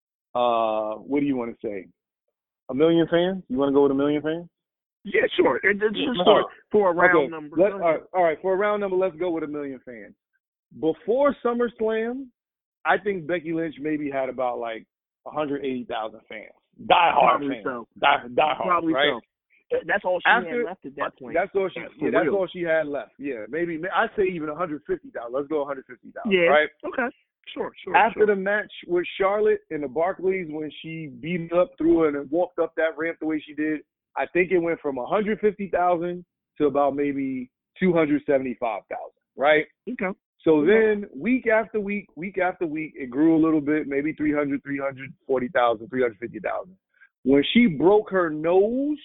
Speaker 5: uh, what do you want to say? A million fans? You want to go with a million fans?
Speaker 4: Yeah, sure. It's just for, for a round
Speaker 5: okay.
Speaker 4: number.
Speaker 5: Let, all, right, all right, for a round number, let's go with a million fans. Before SummerSlam, I think Becky Lynch maybe had about like one hundred eighty thousand fans. Die hard
Speaker 4: Probably
Speaker 5: fans.
Speaker 4: So.
Speaker 5: Die, die hard,
Speaker 4: Probably
Speaker 5: right?
Speaker 4: So. That's all she
Speaker 5: After,
Speaker 4: had left at that point.
Speaker 5: That's all she.
Speaker 4: Yeah,
Speaker 5: yeah, that's all she had left. Yeah, maybe I say even one hundred fifty thousand. Let's go one hundred fifty thousand.
Speaker 4: Yeah.
Speaker 5: Right.
Speaker 4: Okay. Sure. Sure.
Speaker 5: After
Speaker 4: sure.
Speaker 5: the match with Charlotte in the Barclays, when she beat up through and walked up that ramp the way she did, I think it went from one hundred fifty thousand to about maybe two hundred seventy-five thousand. Right.
Speaker 4: Okay.
Speaker 5: So then week after week, week after week, it grew a little bit, maybe three hundred, three hundred forty thousand, three hundred fifty thousand. When she broke her nose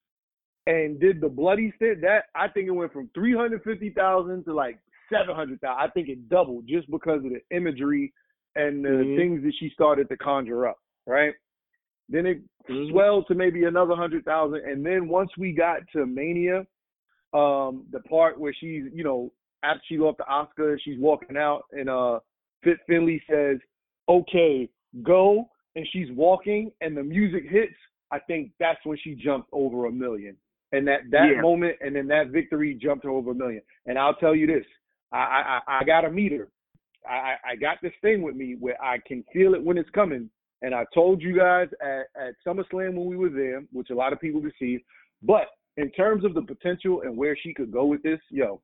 Speaker 5: and did the bloody stint, that I think it went from three hundred fifty thousand to like seven hundred thousand. I think it doubled just because of the imagery and the mm-hmm. things that she started to conjure up, right? Then it mm-hmm. swelled to maybe another one hundred thousand. And then once we got to Mania, um, the part where she's, you know, after she lost to Asuka, she's walking out and uh, Fit Finley says, okay, go. And she's walking and the music hits. I think that's when she jumped over a million. And that, that yeah. moment and then that victory jumped her over a million. And I'll tell you this, I, I, I got a meter. I, I got this thing with me where I can feel it when it's coming. And I told you guys at, at SummerSlam when we were there, which a lot of people could see. But in terms of the potential and where she could go with this, yo,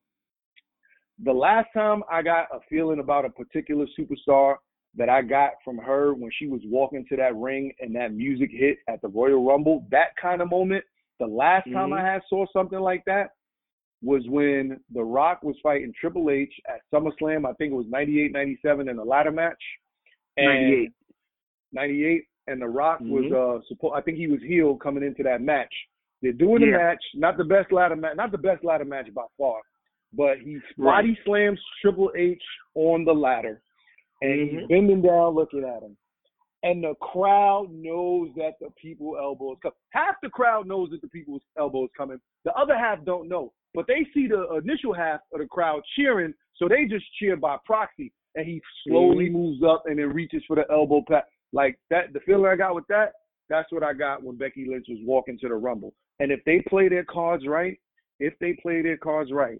Speaker 5: the last time I got a feeling about a particular superstar that I got from her when she was walking to that ring and that music hit at the Royal Rumble, that kind of moment, the last time mm-hmm. I had saw something like that was when The Rock was fighting Triple H at SummerSlam. I think it was ninety-eight ninety-seven in the ladder match. And
Speaker 4: ninety-eight
Speaker 5: ninety-eight And The Rock
Speaker 4: mm-hmm.
Speaker 5: was, uh, suppo- I think he was heel coming into that match. They're doing
Speaker 4: yeah.
Speaker 5: the match, not the best ladder match, not the best ladder match by far, but he
Speaker 4: right.
Speaker 5: body slams Triple H on the ladder. And
Speaker 4: mm-hmm.
Speaker 5: he's bending down looking at him. And the crowd knows that the people elbow is coming. Half the crowd knows that the people's elbow is coming. The other half don't know. But they see the initial half of the crowd cheering, so they just cheer by proxy. And he slowly mm-hmm. moves up and then reaches for the elbow pat. Like that, the feeling I got with that, that's what I got when Becky Lynch was walking to the Rumble. And if they play their cards right, if they play their cards right,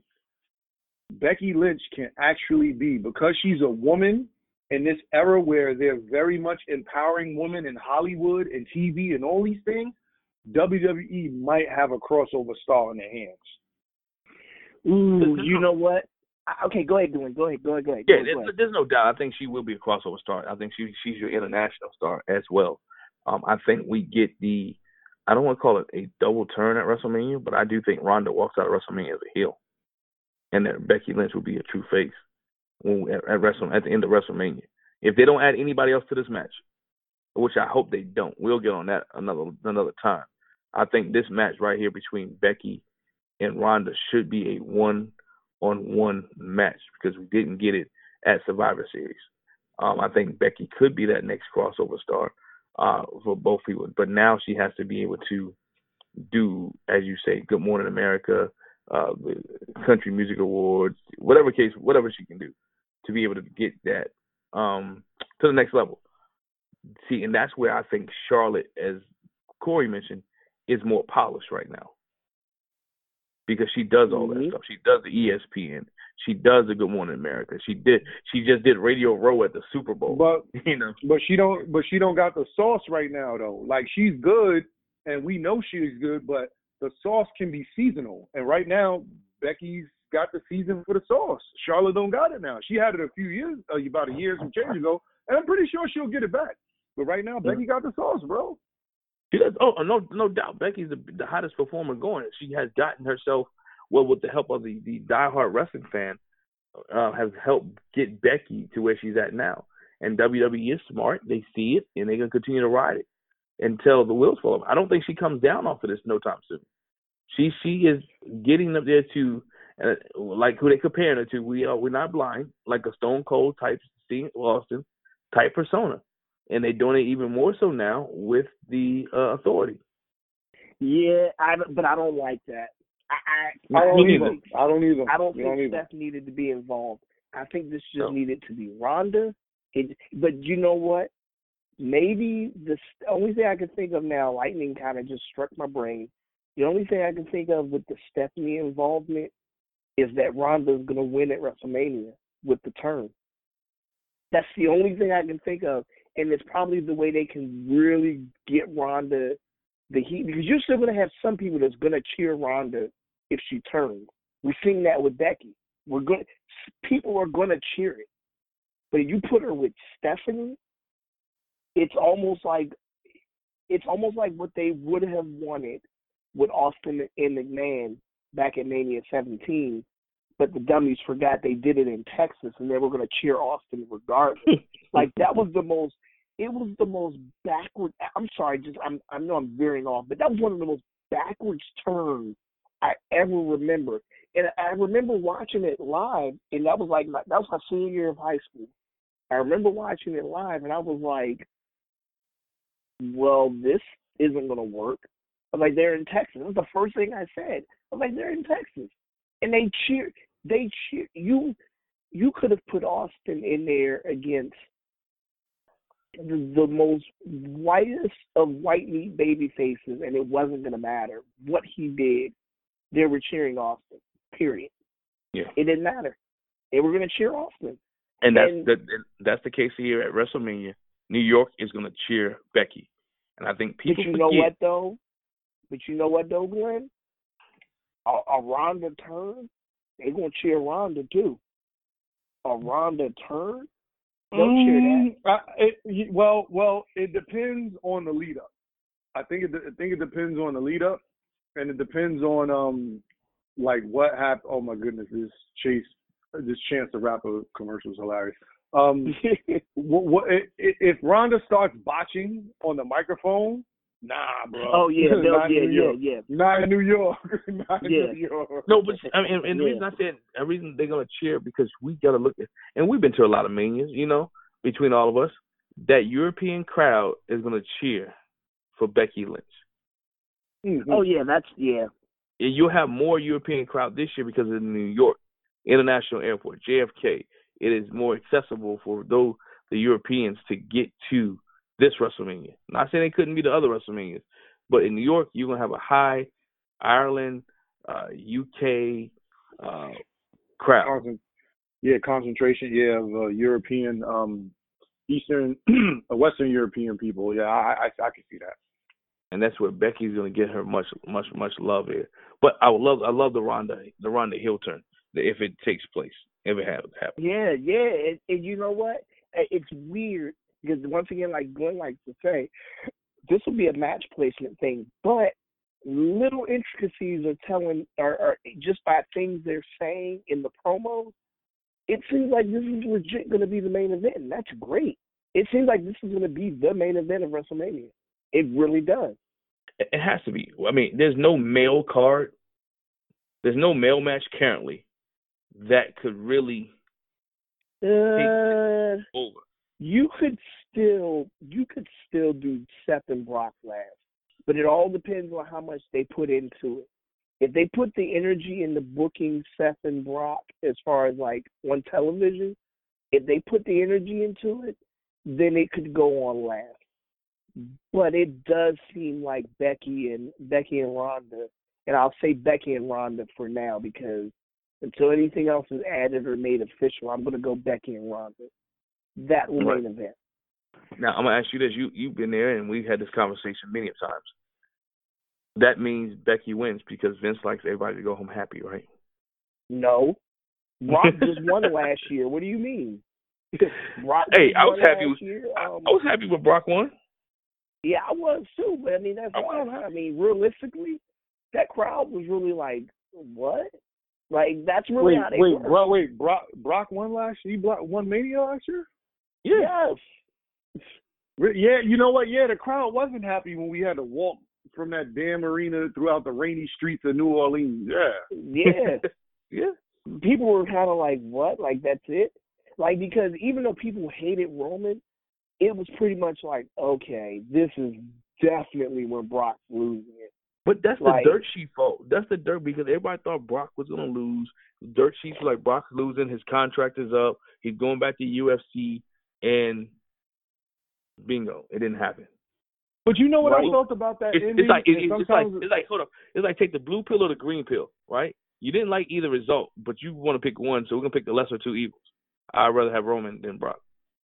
Speaker 5: Becky Lynch can actually be, because she's a woman in this era where they're very much empowering women in Hollywood and T V and all these things, W W E might have a crossover star in their hands.
Speaker 4: Ooh, you know what? Okay, go ahead, Dwayne. Go ahead, go ahead, go ahead.
Speaker 3: Yeah,
Speaker 4: go
Speaker 3: there's,
Speaker 4: ahead.
Speaker 3: there's no doubt. I think she will be a crossover star. I think she she's your international star as well. Um, I think we get the, I don't want to call it a double turn at WrestleMania, but I do think Ronda walks out of WrestleMania as a heel, and that Becky Lynch will be a true face when we, at, at Wrestle at the end of WrestleMania. If they don't add anybody else to this match, which I hope they don't, we'll get on that another another time. I think this match right here between Becky and Ronda should be a one-on-one match because we didn't get it at Survivor Series. Um, I think Becky could be that next crossover star uh, for both people, but now she has to be able to do, as you say, Good Morning America, uh, the Country Music Awards, whatever case, whatever she can do to be able to get that um, to the next level. See, and that's where I think Charlotte, as Corey mentioned, is more polished right now because she does all
Speaker 4: mm-hmm.
Speaker 3: that stuff. She does the E S P N. She does the Good Morning America. She did. She just did Radio Row at the Super Bowl.
Speaker 5: But
Speaker 3: you know,
Speaker 5: but she don't. But she don't got the sauce right now though. Like she's good, and we know she's good. But the sauce can be seasonal, and right now Becky's got the season for the sauce. Charlotte don't got it now. She had it a few years, uh, about a year some change ago, and I'm pretty sure she'll get it back. But right now, mm-hmm. Becky got the sauce, bro.
Speaker 3: She does. Oh, no, no doubt. Becky's the, the hottest performer going. She has gotten herself, well, with the help of the, the diehard wrestling fan, uh, has helped get Becky to where she's at now. And W W E is smart. They see it, and they're going to continue to ride it until the wheels fall off. I don't think she comes down off of this no time soon. She she is getting up there to, uh, like who they comparing her to. We are, we're not blind, like a Stone Cold type, Steve Austin type persona. And they're doing it even more so now with the uh, Authority.
Speaker 4: Yeah, I, but I don't like that. I,
Speaker 5: I, I don't either. I don't either.
Speaker 4: I don't
Speaker 5: you
Speaker 4: think
Speaker 5: don't
Speaker 4: Steph either. needed to be involved. I think this just
Speaker 3: no.
Speaker 4: needed to be Ronda. It, but you know what? Maybe the only thing I can think of now, lightning kind of just struck my brain. The only thing I can think of with the Stephanie involvement is that Ronda's going to win at WrestleMania with the turn. That's the only thing I can think of. And it's probably the way they can really get Ronda the heat. Because you're still going to have some people that's going to cheer Ronda if she turns. We've seen that with Becky. We're going people are going to cheer it. But if you put her with Stephanie, it's almost like it's almost like what they would have wanted with Austin and McMahon back at Mania seventeen, but the dummies forgot they did it in Texas, and they were going to cheer Austin regardless. Like that was the most. It was the most backward. I'm sorry, just I'm I know I'm veering off, but that was one of the most backwards turns I ever remember. And I remember watching it live, and that was like my, that was my senior year of high school. I remember watching it live, and I was like, well, this isn't going to work. I was like, they're in Texas. That was the first thing I said. I was like, they're in Texas. And they cheer. They cheer. You you could have put Austin in there against the, the most whitest of white meat baby faces, and it wasn't going to matter what he did. They were cheering Austin, period.
Speaker 3: Yeah.
Speaker 4: It didn't matter. They were going to cheer Austin.
Speaker 3: And that's
Speaker 4: and,
Speaker 3: the, that's the case here at WrestleMania. New York is going to cheer Becky. And I think people
Speaker 4: But you
Speaker 3: forget.
Speaker 4: know what, though? But you know what, though, Glenn? A, a Ronda turn, they're going to cheer Ronda, too. A Ronda turn, they'll
Speaker 5: mm,
Speaker 4: cheer that.
Speaker 5: I, it, well, well, it depends on the lead-up. I think it, I think it depends on the lead-up, and it depends on, um, like, what happened. Oh, my goodness, this Chase, this Chance the Rapper commercial is hilarious. Um, what, what, if Ronda starts botching on the microphone, nah, bro.
Speaker 4: Oh yeah,
Speaker 5: not
Speaker 4: yeah,
Speaker 5: in New
Speaker 4: yeah,
Speaker 5: York.
Speaker 4: yeah.
Speaker 5: Not in New York. Not in
Speaker 4: Yeah.
Speaker 5: New York.
Speaker 3: No, but I mean, and, and the
Speaker 4: Yeah.
Speaker 3: reason I said, the reason they're going to cheer because we got to look at, and we've been to a lot of manias, you know, between all of us. That European crowd is going to cheer for Becky Lynch.
Speaker 5: Mm-hmm.
Speaker 4: Oh yeah, that's yeah.
Speaker 3: You'll have more European crowd this year because of New York International Airport, J F K. It is more accessible for those the Europeans to get to this WrestleMania. Not saying they couldn't be the other WrestleManias, but in New York, you're going to have a high Ireland, uh, U K uh, crowd.
Speaker 5: Concent- yeah, concentration, yeah, of uh, European, um, Eastern, Western European people. Yeah, I, I, I can see that.
Speaker 3: And that's where Becky's going to get her much, much, much love here. But I would love, I love the Ronda, the Ronda heel turn if it takes place, if it happens.
Speaker 4: Yeah, yeah, and, and you know what? It's weird because once again, like Glenn likes to say, this will be a match placement thing, but little intricacies are telling, or, or just by things they're saying in the promos, it seems like this is legit going to be the main event, and that's great. It seems like this is going to be the main event of WrestleMania. It really does.
Speaker 3: It has to be. I mean, there's no male card there's no male match currently that could really
Speaker 4: Uh,
Speaker 3: take over.
Speaker 4: you could still you could still do Seth and Brock last, but it all depends on how much they put into it. If they put the energy into booking Seth and Brock as far as like on television, if they put the energy into it, then it could go on last. But it does seem like Becky and Becky and Ronda, and I'll say Becky and Ronda for now because until anything else is added or made official, I'm going to go Becky and Ronda. That will
Speaker 3: Right.
Speaker 4: main event.
Speaker 3: Now, I'm going to ask you this. You, you've been there, and we've had this conversation many times. That means Becky wins because Vince likes everybody to go home happy, right?
Speaker 4: No. Brock just won last year. What do you mean? Brock
Speaker 3: Hey,
Speaker 4: just
Speaker 3: I was
Speaker 4: won
Speaker 3: happy with
Speaker 4: last year.
Speaker 3: I,
Speaker 4: Um,
Speaker 3: I was happy with Brock won.
Speaker 4: Yeah, I was too, but I mean that's
Speaker 3: I
Speaker 4: wild. Huh? I mean, realistically, that crowd was really like, what? Like that's really
Speaker 5: wait,
Speaker 4: how they
Speaker 5: wait,
Speaker 4: work.
Speaker 5: bro, wait, Brock, Brock won last year. He Brock won Mania last year.
Speaker 4: Yes.
Speaker 5: Re- Yeah, you know what? Yeah, the crowd wasn't happy when we had to walk from that damn arena throughout the rainy streets of New Orleans. Yeah.
Speaker 4: Yeah.
Speaker 3: Yeah.
Speaker 4: People were kind of like, what? Like that's it? Like because even though people hated Roman, it was pretty much like, okay, this is definitely when Brock's losing it.
Speaker 3: But that's
Speaker 4: Like-
Speaker 3: the dirt sheet fault. That's the dirt because everybody thought Brock was going to lose. Dirt sheets were like Brock's losing. His contract is up. He's going back to U F C. And bingo, it didn't happen.
Speaker 5: But you know what
Speaker 3: Right.
Speaker 5: I felt about that
Speaker 3: It's,
Speaker 5: ending?
Speaker 3: it's like it,
Speaker 5: And
Speaker 3: it's like
Speaker 5: sometimes
Speaker 3: it's like hold up. It's like take the blue pill or the green pill, right? You didn't like either result, but you want to pick one, so we're gonna pick the lesser of two evils. I'd rather have Roman than Brock.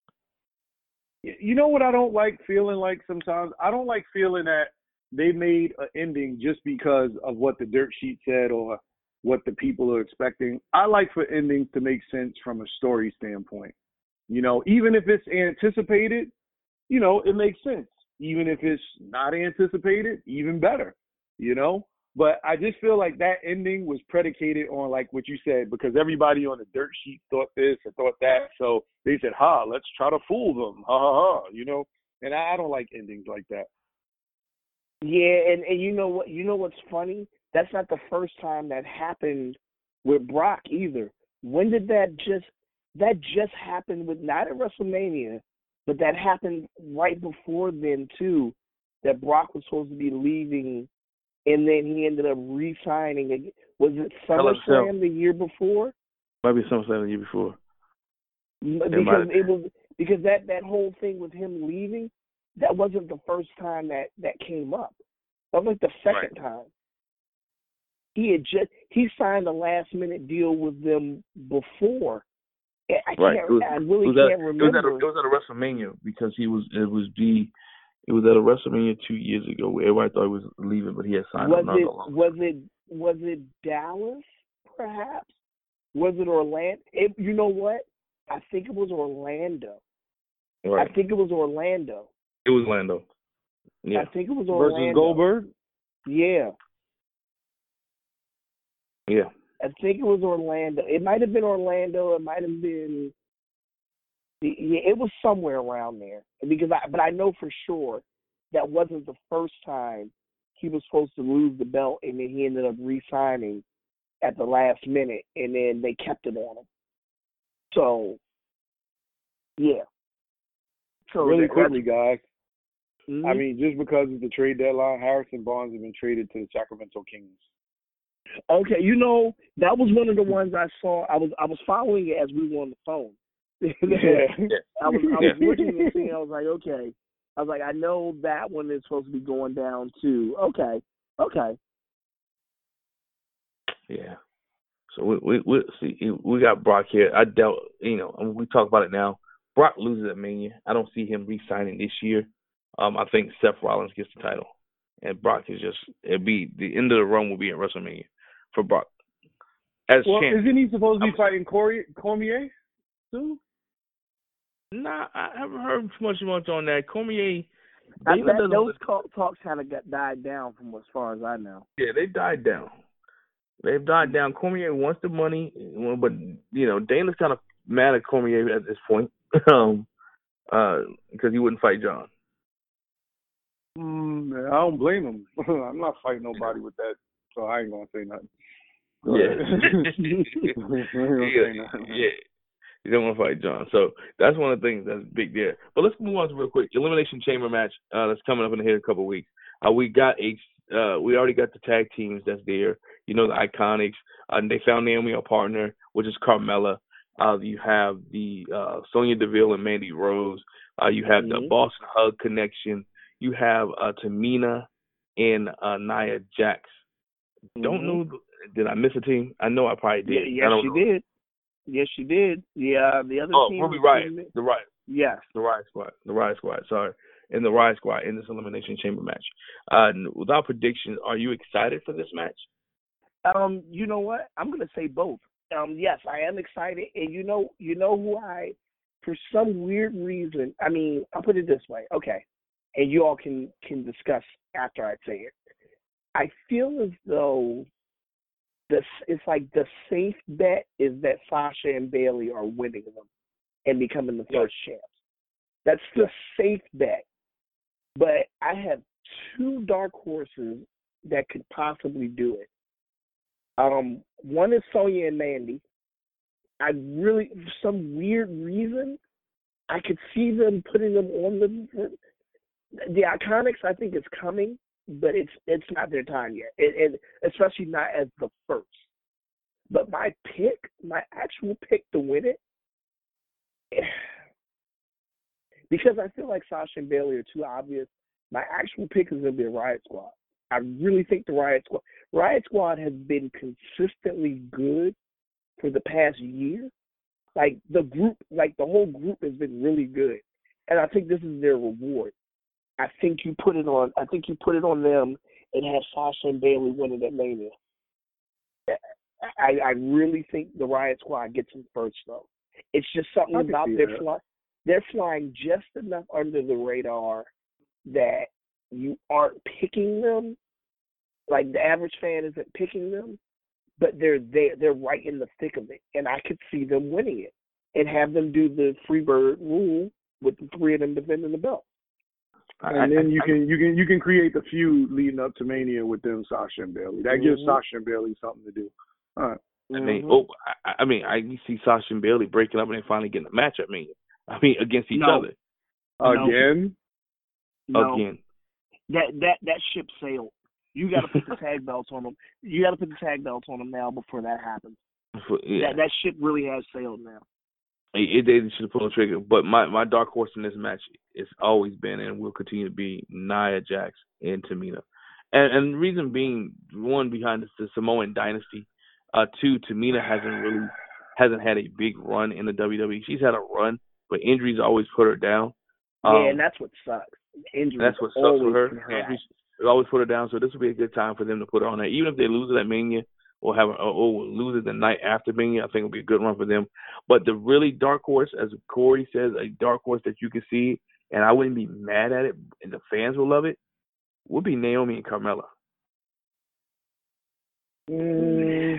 Speaker 5: you know what I don't like feeling like sometimes? I don't like feeling that they made an ending just because of what the dirt sheet said or what the people are expecting. I like for endings to make sense from a story standpoint. You know, even if it's anticipated, you know, it makes sense. Even if it's not anticipated, even better, you know? But I just feel like that ending was predicated on, like what you said, because everybody on the dirt sheet thought this and thought that. So they said, ha, let's try to fool them. Ha, ha, ha, you know? And I, I don't like endings like that.
Speaker 4: Yeah, and, and you know what? You know what's funny? That's not the first time that happened with Brock either. When did that just that just happened with not at WrestleMania, but that happened right before then too. That Brock was supposed to be leaving, and then he ended up re-signing. Again. Was it SummerSlam the year before?
Speaker 3: Might be SummerSlam the year before.
Speaker 4: Because it was because that, that whole thing with him leaving, that wasn't the first time that, that came up. That was like the second
Speaker 3: Right.
Speaker 4: time. He had just he signed a last minute deal with them before. I can't.
Speaker 3: Right. It was,
Speaker 4: I really
Speaker 3: it was
Speaker 4: can't
Speaker 3: at,
Speaker 4: remember.
Speaker 3: It was, at a, it was at a WrestleMania because he was. It was the. It was at a WrestleMania two years ago where everybody thought he was leaving, but he had signed
Speaker 4: was
Speaker 3: another
Speaker 4: it
Speaker 3: long.
Speaker 4: was it was it Dallas? Perhaps was it Orlando? It, you know what? I think it was Orlando.
Speaker 3: Right.
Speaker 4: I think it was Orlando.
Speaker 3: It was Orlando. Yeah.
Speaker 4: I think it was Orlando.
Speaker 5: Versus Goldberg?
Speaker 4: Yeah.
Speaker 3: Yeah.
Speaker 4: I think it was Orlando. It might have been Orlando. It might have been. Yeah, it was somewhere around there. Because I, but I know for sure that wasn't the first time he was supposed to lose the belt, and then he ended up re-signing at the last minute, and then they kept it on him. So, yeah. So
Speaker 5: Really
Speaker 4: that,
Speaker 5: quickly, guys.
Speaker 4: mm-hmm.
Speaker 5: I mean, just because of the trade deadline, Harrison Barnes has been traded to the Sacramento Kings.
Speaker 4: Okay, you know, that was one of the ones I saw. I was I was following it as we were on the phone.
Speaker 5: Yeah.
Speaker 4: I was I was
Speaker 3: Yeah.
Speaker 4: looking and seeing. I was like, okay. I was like, I know that one is supposed to be going down too. Okay, okay.
Speaker 3: Yeah. So we we we see we got Brock here. I doubt you know. I mean, we talk about it now. Brock loses at Mania. I don't see him re-signing this year. Um, I think Seth Rollins gets the title, and Brock is just it'll be the end of the run will be at WrestleMania for Brock as
Speaker 5: Well,
Speaker 3: champion.
Speaker 5: isn't he supposed to be
Speaker 3: I'm-
Speaker 5: fighting Corey, Cormier soon?
Speaker 3: Nah, I haven't heard too much much on that. Cormier,
Speaker 4: I,
Speaker 3: Dana
Speaker 4: that,
Speaker 3: doesn't-
Speaker 4: those call, talks kind of got died down from as far as I know.
Speaker 3: yeah, they died down. They've died down. Cormier wants the money, but you know Dana's kind of mad at Cormier at this point, um, uh, because he wouldn't fight John.
Speaker 5: Mm, I don't blame him. I'm not fighting nobody with that, so I ain't gonna say nothing.
Speaker 3: Yeah. yeah. yeah. You don't want to fight John. So that's one of the things that's big there. But let's move on to real quick. Elimination Chamber match uh, that's coming up in here in a couple of weeks. Uh, we got a, uh, we already got the tag teams that's there. You know, the Iconics. Uh, they found Naomi a partner, which is Carmella. Uh, you have the uh, Sonya Deville and Mandy Rose. Uh, you have mm-hmm. the Boston Hug connection. You have uh, Tamina and uh, Nia Jax. Mm-hmm. Don't know. Did I miss a team? I know I probably did.
Speaker 4: Yeah, yes, you did. Yes, you did. Yeah, the other
Speaker 3: oh,
Speaker 4: team.
Speaker 3: Oh, Ruby Riott. The Riott.
Speaker 4: Yes.
Speaker 3: The Riott Squad. The Riott Squad. Sorry. And the Riott Squad in this Elimination Chamber match. Uh, without predictions, are you excited for this match?
Speaker 4: Um, you know what? I'm going to say both. Um, yes, I am excited. And you know, you know who I, for some weird reason, I mean, I'll put it this way. Okay. And you all can, can discuss after I say it. I feel as though this, it's like the safe bet is that Sasha and Bayley are winning them and becoming the first yeah. champs. That's the yeah. safe bet. But I have two dark horses that could possibly do it. Um, one is Sonya and Mandy. I really, for some weird reason, I could see them putting them on the the Iconics. I think it's coming, but it's it's not their time yet, and especially not as the first. But my pick, my actual pick to win it, because I feel like Sasha and Bayley are too obvious, my actual pick is going to be a Riott Squad. I really think the Riott Squad, Riott Squad has been consistently good for the past year. Like the group, like the whole group has been really good, and I think this is their reward. I think you put it on. I think you put it on them and have Sasha and Bayley winning at Mania. I, I really think the Riott Squad gets them first, though. It's just something about their fly, they're flying just enough under the radar that you aren't picking them. Like the average fan isn't picking them, but they're there. They're right in the thick of it, and I could see them winning it and have them do the Freebird rule with the three of them defending the belt.
Speaker 5: And I, then you I, can you can you can create the feud leading up to Mania with them, Sasha and Bayley. That mm-hmm. gives Sasha and Bayley something to do. All right.
Speaker 3: I mean, mm-hmm. oh, I, I mean, I see Sasha and Bayley breaking up and then finally getting a match at Mania. I mean, against each
Speaker 4: no.
Speaker 3: other.
Speaker 5: Again.
Speaker 4: No.
Speaker 3: Again.
Speaker 4: That that that ship sailed. You got to put the tag belts on them. You got to put the tag belts on them now before that happens.
Speaker 3: Yeah.
Speaker 4: That that ship really has sailed now.
Speaker 3: It, they should have pulled the trigger. But my, my dark horse in this match has always been and will continue to be Nia Jax and Tamina. And, and the reason being, one, behind the Samoan dynasty. Uh, two, Tamina hasn't really hasn't had a big run in the W W E. She's had a run, but injuries always put her down. Um,
Speaker 4: yeah, and that's what sucks. Injuries
Speaker 3: that's what sucks for her. Injuries always put her down. So this will be a good time for them to put her on there. Even if they lose it at Mania or have a, or lose it the night after Mania, I think it'll be a good run for them. But the really dark horse, as Corey says, a dark horse that you can see, and I wouldn't be mad at it, and the fans will love it, would be Naomi and Carmella.
Speaker 4: Mm.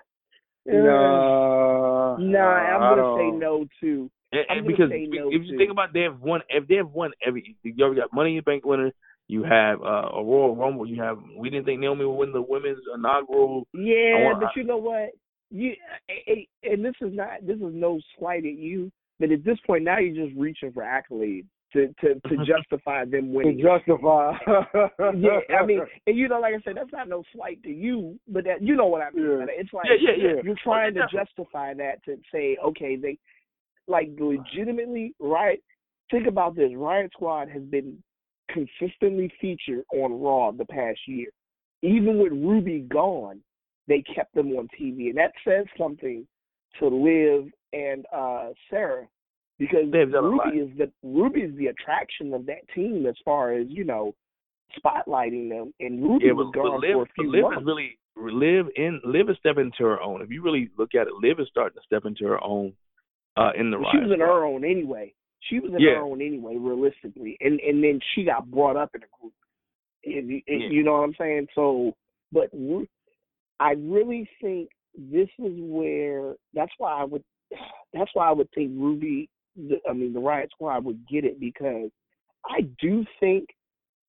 Speaker 5: No,
Speaker 4: no, I'm gonna say no too.
Speaker 3: And, and because if, no if you too. think about, it, they have won. If they have won every, you already got Money in the Bank winner. You have uh, a Royal Rumble. You have. We didn't think Naomi would win the women's inaugural.
Speaker 4: Yeah, want, but you know what? You and this is not. This is no slight at you. But at this point now, you're just reaching for accolades to to, to justify them winning.
Speaker 5: To justify.
Speaker 4: Yeah, I mean, and you know, like I said, that's not no slight to you, but that you know what I mean.
Speaker 5: Yeah.
Speaker 4: It's like
Speaker 3: yeah, yeah, yeah.
Speaker 4: you're trying to justify that to say, okay, they like legitimately, right? Think about this. Riott Squad has been consistently featured on Raw the past year. Even with Ruby gone, they kept them on T V, and that says something to Liv and uh, Sarah, because Ruby is the Ruby is the attraction of that team as far as you know, spotlighting them. And Ruby
Speaker 3: yeah,
Speaker 4: was
Speaker 3: but,
Speaker 4: gone
Speaker 3: but Liv,
Speaker 4: for a few
Speaker 3: Liv
Speaker 4: months.
Speaker 3: Is really Liv in Liv is stepping into her own. If you really look at it, Liv is starting to step into her own uh, in the
Speaker 4: well,
Speaker 3: Riott
Speaker 4: She was in
Speaker 3: Squad.
Speaker 4: her own anyway. She was in
Speaker 3: yeah.
Speaker 4: her own anyway, realistically, and and then she got brought up in a group. And, and,
Speaker 3: yeah.
Speaker 4: You know what I'm saying? So, but I really think this is where that's why I would that's why I would think Ruby, the, I mean the Riott Squad would get it, because I do think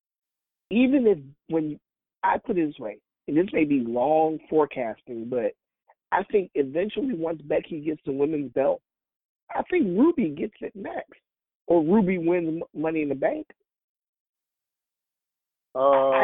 Speaker 4: even if when I put it this way, and this may be long forecasting, but I think eventually once Becky gets the women's belt, I think Ruby gets it next, or Ruby wins Money in the Bank.
Speaker 5: Uh,
Speaker 4: I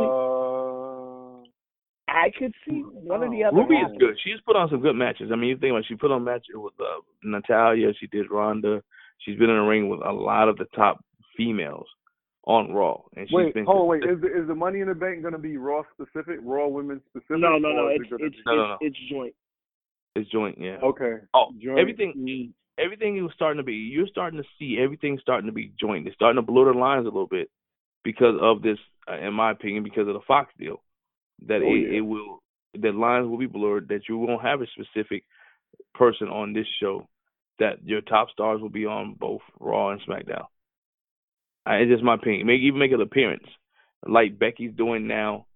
Speaker 4: really, I could see one or the other.
Speaker 3: Ruby
Speaker 4: happening.
Speaker 3: is good. She's put on some good matches. I mean, you think about it, she put on matches with uh, Natalia. She did Ronda. She's been in the ring with a lot of the top females on Raw. And she's
Speaker 5: wait,
Speaker 3: been
Speaker 5: hold on, wait. Is the, is the Money in the Bank going to be Raw specific, Raw women specific?
Speaker 4: No, no, no.
Speaker 5: Or is
Speaker 4: It's
Speaker 5: it gonna
Speaker 4: it's
Speaker 5: be-
Speaker 3: No, no, no.
Speaker 4: it's joint.
Speaker 3: It's joint, yeah.
Speaker 5: Okay.
Speaker 3: Oh,
Speaker 5: Joint.
Speaker 3: everything, everything is starting to be. You're starting to see everything starting to be joint. It's starting to blur the lines a little bit because of this, uh, in my opinion, because of the Fox deal. That
Speaker 5: Oh,
Speaker 3: it,
Speaker 5: yeah.
Speaker 3: it will, the lines will be blurred. That you won't have a specific person on this show. That your top stars will be on both Raw and SmackDown. I, it's just my opinion. Make even make an appearance like Becky's doing now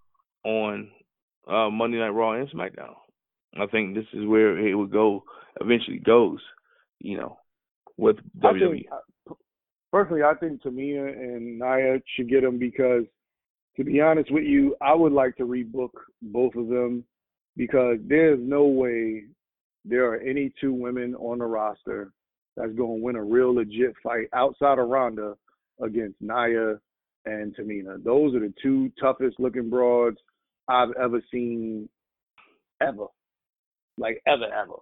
Speaker 3: on uh, Monday Night Raw and SmackDown. I think this is where it would go. Eventually goes, you know, with
Speaker 5: I
Speaker 3: W W E.
Speaker 5: think, personally, I think Tamina and Nia should get them because, to be honest with you, I would like to rebook both of them because there's no way there are any two women on the roster that's going to win a real legit fight outside of Ronda against Nia and Tamina. Those are the two toughest looking broads I've ever seen ever. Like, ever, ever.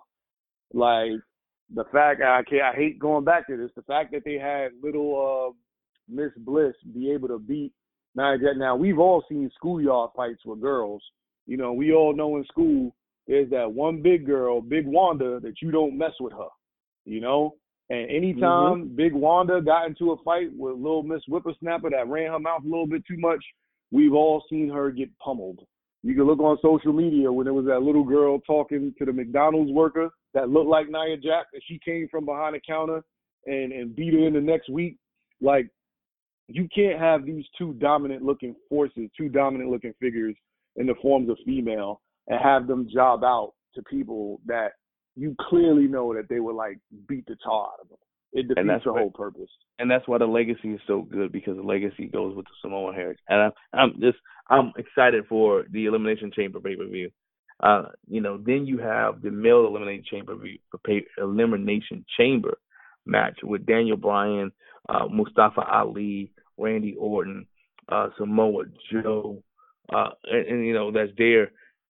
Speaker 5: Like, the fact, I can't, I hate going back to this, the fact that they had little uh, Miss Bliss be able to beat Nia Jax. Now, we've all seen schoolyard fights with girls. You know, we all know in school there's that one big girl, Big Wanda, that you don't mess with her, you know? And anytime
Speaker 4: Mm-hmm.
Speaker 5: Big Wanda got into a fight with little Miss Whippersnapper that ran her mouth a little bit too much, we've all seen her get pummeled. You can look on social media when there was that little girl talking to the McDonald's worker that looked like Nia Jax, and she came from behind the counter and, and beat her in the next week. Like, you can't have these two dominant-looking forces, two dominant-looking figures in the forms of female, and have them job out to people that you clearly know that they would, like, beat the tar out of them. It defeats
Speaker 3: that's
Speaker 5: the
Speaker 3: what-
Speaker 5: whole purpose.
Speaker 3: And that's why the legacy is so good because the legacy goes with the Samoan heritage. And I'm, I'm just I'm excited for the Elimination Chamber pay per view. Uh, you know, then you have the male Elimination Chamber pay, Elimination Chamber match with Daniel Bryan, uh, Mustafa Ali, Randy Orton, uh, Samoa Joe, uh, and, and you know that's there.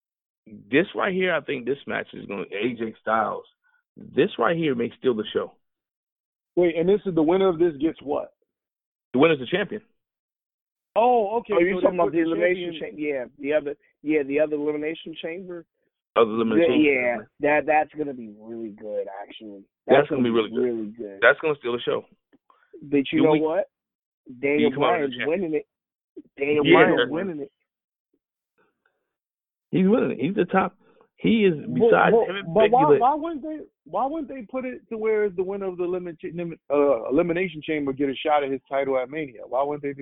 Speaker 3: This right here, I think this match is going to A J Styles. This right here may steal the show.
Speaker 5: Wait, and this is the winner of this gets what?
Speaker 3: The winner's the champion.
Speaker 5: Oh, okay.
Speaker 4: Oh, you're
Speaker 5: so
Speaker 4: talking
Speaker 5: they
Speaker 4: about
Speaker 5: put
Speaker 4: the elimination
Speaker 5: champion-
Speaker 4: chamber? Yeah, the other, yeah, the other elimination chamber.
Speaker 3: Of the Elimination
Speaker 4: Yeah,
Speaker 3: Chamber.
Speaker 4: that that's gonna be really good, actually.
Speaker 3: That's gonna be really good.
Speaker 4: Really good.
Speaker 3: That's going to steal the show.
Speaker 4: But you
Speaker 3: Do
Speaker 4: know
Speaker 3: we-
Speaker 4: what? Daniel
Speaker 3: He come out as
Speaker 4: Bryan's
Speaker 3: a champion.
Speaker 4: winning it. Daniel
Speaker 3: Yeah.
Speaker 4: Bryan's winning it.
Speaker 3: He's winning it. He's the top. He is,
Speaker 5: But,
Speaker 3: besides
Speaker 5: but,
Speaker 3: him and
Speaker 5: but
Speaker 3: Becky
Speaker 5: why,
Speaker 3: Lynch.
Speaker 5: why wouldn't they? Why wouldn't they put it to where the winner of the limit, uh, elimination chamber get a shot at his title at Mania? Why wouldn't they do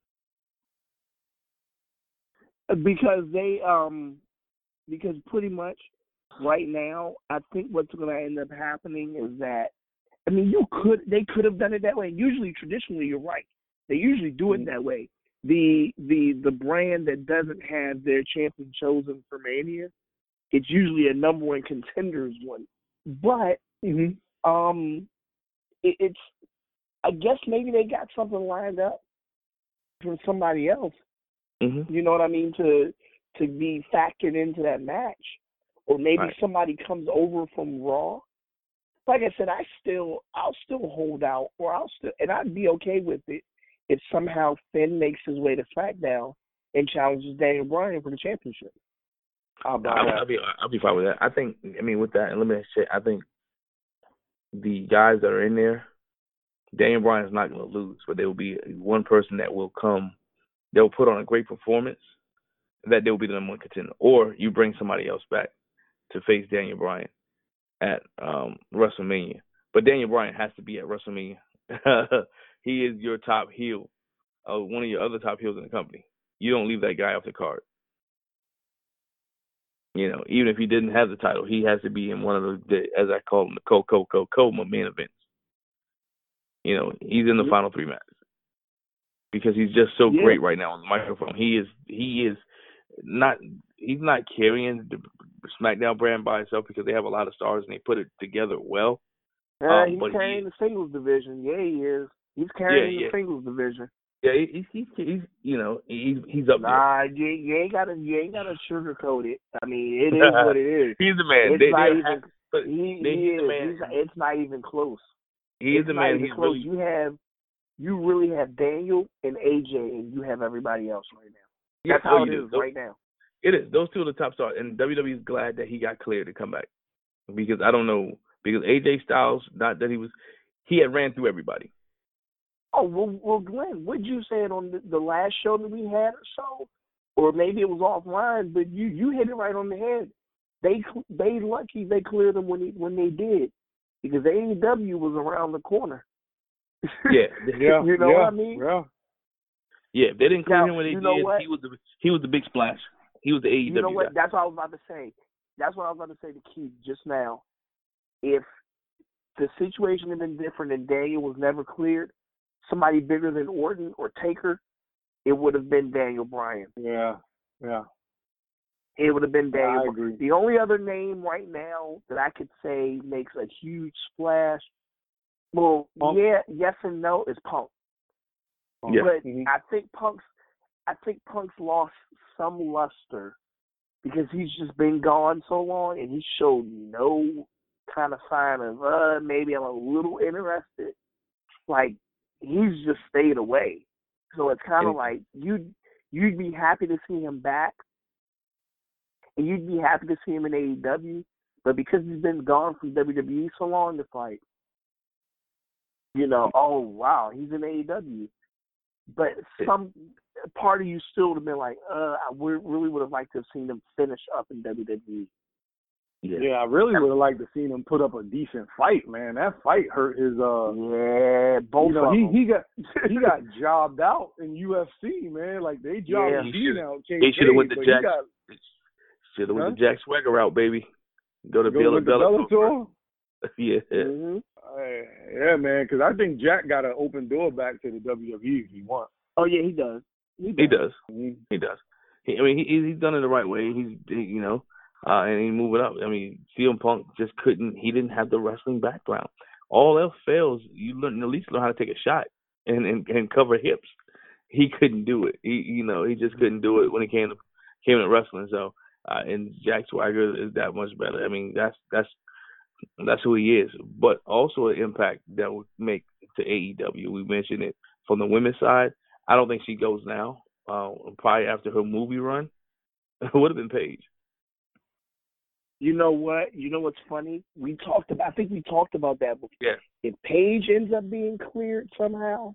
Speaker 5: that?
Speaker 4: Because they um because pretty much right now I think what's going to end up happening is that I mean you could they could have done it that way. Usually traditionally you're right. They usually do it
Speaker 5: Mhm.
Speaker 4: that way. The the the brand that doesn't have their champion chosen for Mania, it's usually a number one contenders one. But
Speaker 5: Mm-hmm.
Speaker 4: um it, it's I guess maybe they got something lined up from somebody else.
Speaker 3: Mm-hmm.
Speaker 4: You know what I mean, to to be factored into that match. Or maybe
Speaker 3: Right.
Speaker 4: somebody comes over from Raw. Like I said, I still I'll still hold out or I'll still and I'd be okay with it if somehow Finn makes his way to SmackDown and challenges Daniel Bryan for the championship. How about
Speaker 3: I'll,
Speaker 4: that?
Speaker 3: I'll be I'll be fine with that. I think I mean with that elimination, I think the guys that are in there, Daniel Bryan's not going to lose, but there will be one person that will come. They'll put on a great performance. That they will be the number one contender, or you bring somebody else back to face Daniel Bryan at um, WrestleMania. But Daniel Bryan has to be at WrestleMania. He is your top heel, uh, one of your other top heels in the company. You don't leave that guy off the card. You know, even if he didn't have the title, he has to be in one of the, the as I call them, the co co co co main events. You know, he's in the
Speaker 4: Yeah.
Speaker 3: final three matches because he's just so
Speaker 4: Yeah.
Speaker 3: great right now on the microphone. He is he is not he's not carrying the, SmackDown brand by itself because they have a lot of stars and they put it together well.
Speaker 4: Uh,
Speaker 3: um,
Speaker 4: he's
Speaker 3: but
Speaker 4: carrying
Speaker 3: he,
Speaker 4: the singles division. Yeah, he is. He's carrying
Speaker 3: yeah,
Speaker 4: the
Speaker 3: yeah.
Speaker 4: singles division.
Speaker 3: Yeah, he's he's, he's you know he's he's up
Speaker 4: nah,
Speaker 3: there.
Speaker 4: you, you ain't gotta you ain't gotta sugarcoat it. I mean, it is what it is.
Speaker 3: He's the man.
Speaker 4: It's
Speaker 3: they,
Speaker 4: not even.
Speaker 3: have, but
Speaker 4: he
Speaker 3: they,
Speaker 4: he
Speaker 3: he's
Speaker 4: is.
Speaker 3: the man.
Speaker 4: He's, it's not even close.
Speaker 3: He's
Speaker 4: it's
Speaker 3: the
Speaker 4: not
Speaker 3: man.
Speaker 4: Even
Speaker 3: He's
Speaker 4: close.
Speaker 3: really.
Speaker 4: You have you really have Daniel and A J, and you have everybody else right now. That's
Speaker 3: yeah,
Speaker 4: how
Speaker 3: oh,
Speaker 4: it
Speaker 3: is
Speaker 4: is
Speaker 3: those,
Speaker 4: right now.
Speaker 3: It is. Those two are the top stars, and W W E is glad that he got cleared to come back because I don't know because A J Styles, not that he was, he had ran through everybody.
Speaker 4: Oh, well, well Glenn, what did you say it on the, the last show that we had or so? Or maybe it was offline, but you, you hit it right on the head. They they lucky they cleared them when he, when they did because A E W was around the corner.
Speaker 3: Yeah,
Speaker 5: yeah,
Speaker 4: you know
Speaker 5: yeah,
Speaker 4: what I mean?
Speaker 5: Yeah,
Speaker 3: yeah. If they didn't clear
Speaker 4: now,
Speaker 3: him when they
Speaker 4: you know
Speaker 3: did,
Speaker 4: what?
Speaker 3: he was the he was the big splash. He was the A E W
Speaker 4: You know what?
Speaker 3: guy.
Speaker 4: That's what I was about to say. That's what I was about to say to Keith just now. If the situation had been different and Daniel was never cleared, somebody bigger than Orton or Taker, it would have been Daniel Bryan.
Speaker 5: yeah, yeah.
Speaker 4: It would have been Daniel.
Speaker 5: I agree.
Speaker 4: The only other name right now that I could say makes a huge splash, well,
Speaker 5: Punk.
Speaker 4: yeah, yes and no, is Punk.
Speaker 3: Yeah.
Speaker 4: But
Speaker 5: Mhm.
Speaker 4: I think Punk's, I think Punk's lost some luster because he's just been gone so long and he showed no kind of sign of uh maybe I'm a little interested. Like he's just stayed away. So it's kind of like you'd you'd be happy to see him back. And you'd be happy to see him in A E W, but because he's been gone from W W E so long, it's like, you know, oh, wow, he's in A E W. But some part of you still would have been like, uh, I really would have liked to have seen him finish up in W W E.
Speaker 3: Yeah,
Speaker 5: yeah I really would have liked to seen him put up a decent fight, man. That fight hurt his. Uh,
Speaker 4: yeah, both
Speaker 5: you know,
Speaker 4: of
Speaker 5: he
Speaker 4: them.
Speaker 5: he got he got jobbed out in U F C, man. Like they jobbed
Speaker 4: Yeah.
Speaker 5: Dean out.
Speaker 3: He should have went to Jack.
Speaker 5: Got,
Speaker 3: Should have
Speaker 5: huh?
Speaker 3: went the Jack Swagger route, baby. Go to
Speaker 5: Go
Speaker 3: Bill
Speaker 5: with the
Speaker 3: Bellator.
Speaker 5: Bellator?
Speaker 3: yeah.
Speaker 4: Mm-hmm.
Speaker 5: Uh, yeah, man, because I think Jack got an open door back to the W W E if he wants.
Speaker 4: Oh, yeah, he does. He does.
Speaker 3: He does.
Speaker 5: Mm-hmm.
Speaker 3: He does. He, I mean, he, he's done it the right way. He's, he, you know, uh, and he's moving up. I mean, C M Punk just couldn't. He didn't have the wrestling background. All else fails. You learn at least learn how to take a shot and and, and cover hips. He couldn't do it. He, you know, he just couldn't do it when it came to came to wrestling. So, uh, and Jack Swagger is that much better. I mean, that's that's that's who he is. But also an impact that would make to A E W. We mentioned it from the women's side. I don't think she goes now. Uh, probably after her movie run, it would have been Paige.
Speaker 4: You know what? You know what's funny? We talked about. I think we talked about that before.
Speaker 3: Yeah.
Speaker 4: If Paige ends up being cleared somehow,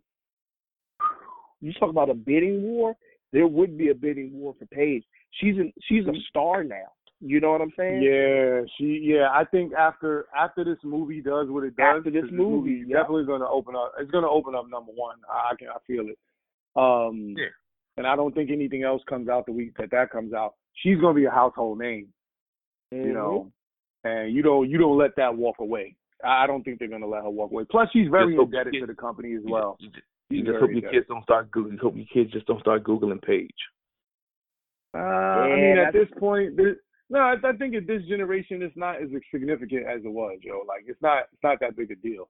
Speaker 4: you talk about a bidding war. There would be a bidding war for Paige. She's a, she's a star now. You know what I'm saying?
Speaker 5: Yeah, she. Yeah, I think after after this movie does what it does,
Speaker 4: After this
Speaker 5: 'cause
Speaker 4: movie,
Speaker 5: is
Speaker 4: yep.
Speaker 5: definitely going to open up. It's going to open up number one. I, I can I feel it. Um,
Speaker 3: Yeah.
Speaker 5: And I don't think anything else comes out the week that that comes out. She's going to be a household name.
Speaker 4: Mm-hmm.
Speaker 5: You know, and you don't you don't let that walk away. I don't think they're going to let her walk away. Plus, she's very
Speaker 3: Just
Speaker 5: indebted
Speaker 3: kids,
Speaker 5: to the company as well.
Speaker 3: You just,
Speaker 5: She's
Speaker 3: you just
Speaker 5: very
Speaker 3: hope your
Speaker 5: indebted.
Speaker 3: kids don't start googling. You hope your kids just don't start googling Paige.
Speaker 5: Uh,
Speaker 4: Yeah,
Speaker 5: I mean, at
Speaker 4: that's-
Speaker 5: this point, there, no, I, I think at this generation, it's not as significant as it was, yo. Like, it's not, it's not that big a deal.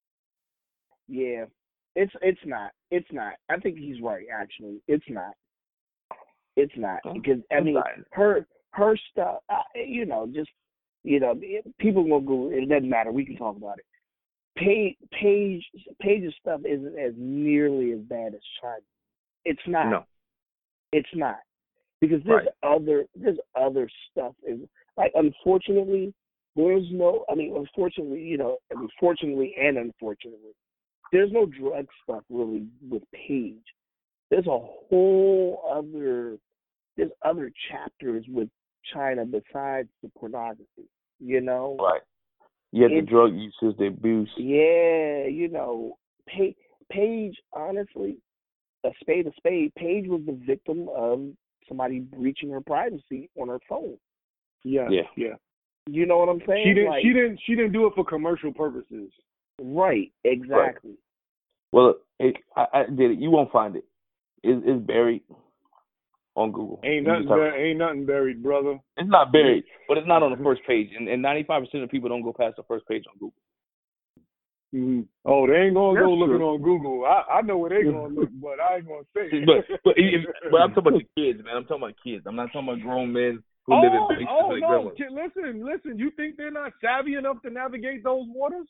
Speaker 4: Yeah, it's it's not. It's not. I think he's right. Actually, it's not. It's not because I mean her her stuff. Uh, you know, just you know, people will go. It doesn't matter. We can talk about it. Paige, Paige, Paige's stuff isn't as nearly as bad as China. It's not.
Speaker 3: No.
Speaker 4: It's not because there's
Speaker 3: Right.
Speaker 4: other there's other stuff. Is like unfortunately there's no. I mean, unfortunately, you know, I mean, fortunately and unfortunately, there's no drug stuff really with Paige. There's a whole other there's other chapters with China besides the pornography. You know.
Speaker 3: Right. Yeah, the
Speaker 4: It's-
Speaker 3: drug uses, the abuse.
Speaker 4: Yeah, you know, Paige, Paige, honestly, a spade a spade, Paige was the victim of somebody breaching her privacy on her phone.
Speaker 5: Yeah,
Speaker 3: Yeah.
Speaker 5: yeah.
Speaker 4: You know what I'm saying?
Speaker 5: She didn't,
Speaker 4: Like,
Speaker 5: she didn't, she didn't do it for commercial purposes.
Speaker 4: right, exactly.
Speaker 3: Well, it, I, I did it. You won't find it. it. It's buried. on Google.
Speaker 5: Ain't nothing, bur- ain't nothing buried, brother.
Speaker 3: It's not buried, but it's not on the first page, and, and ninety-five percent of people don't go past the first page on Google.
Speaker 5: Mm-hmm. Oh, they ain't gonna
Speaker 3: That's
Speaker 5: go looking
Speaker 3: true.
Speaker 5: on Google. I, I know where they gonna look, but I ain't gonna say it.
Speaker 3: but but if, but I'm talking about the kids, man. I'm talking about kids. I'm not talking about grown men who
Speaker 5: oh,
Speaker 3: live in basements
Speaker 5: oh
Speaker 3: and
Speaker 5: no!
Speaker 3: grandmas.
Speaker 5: Kid, listen, listen. You think they're not savvy enough to navigate those waters?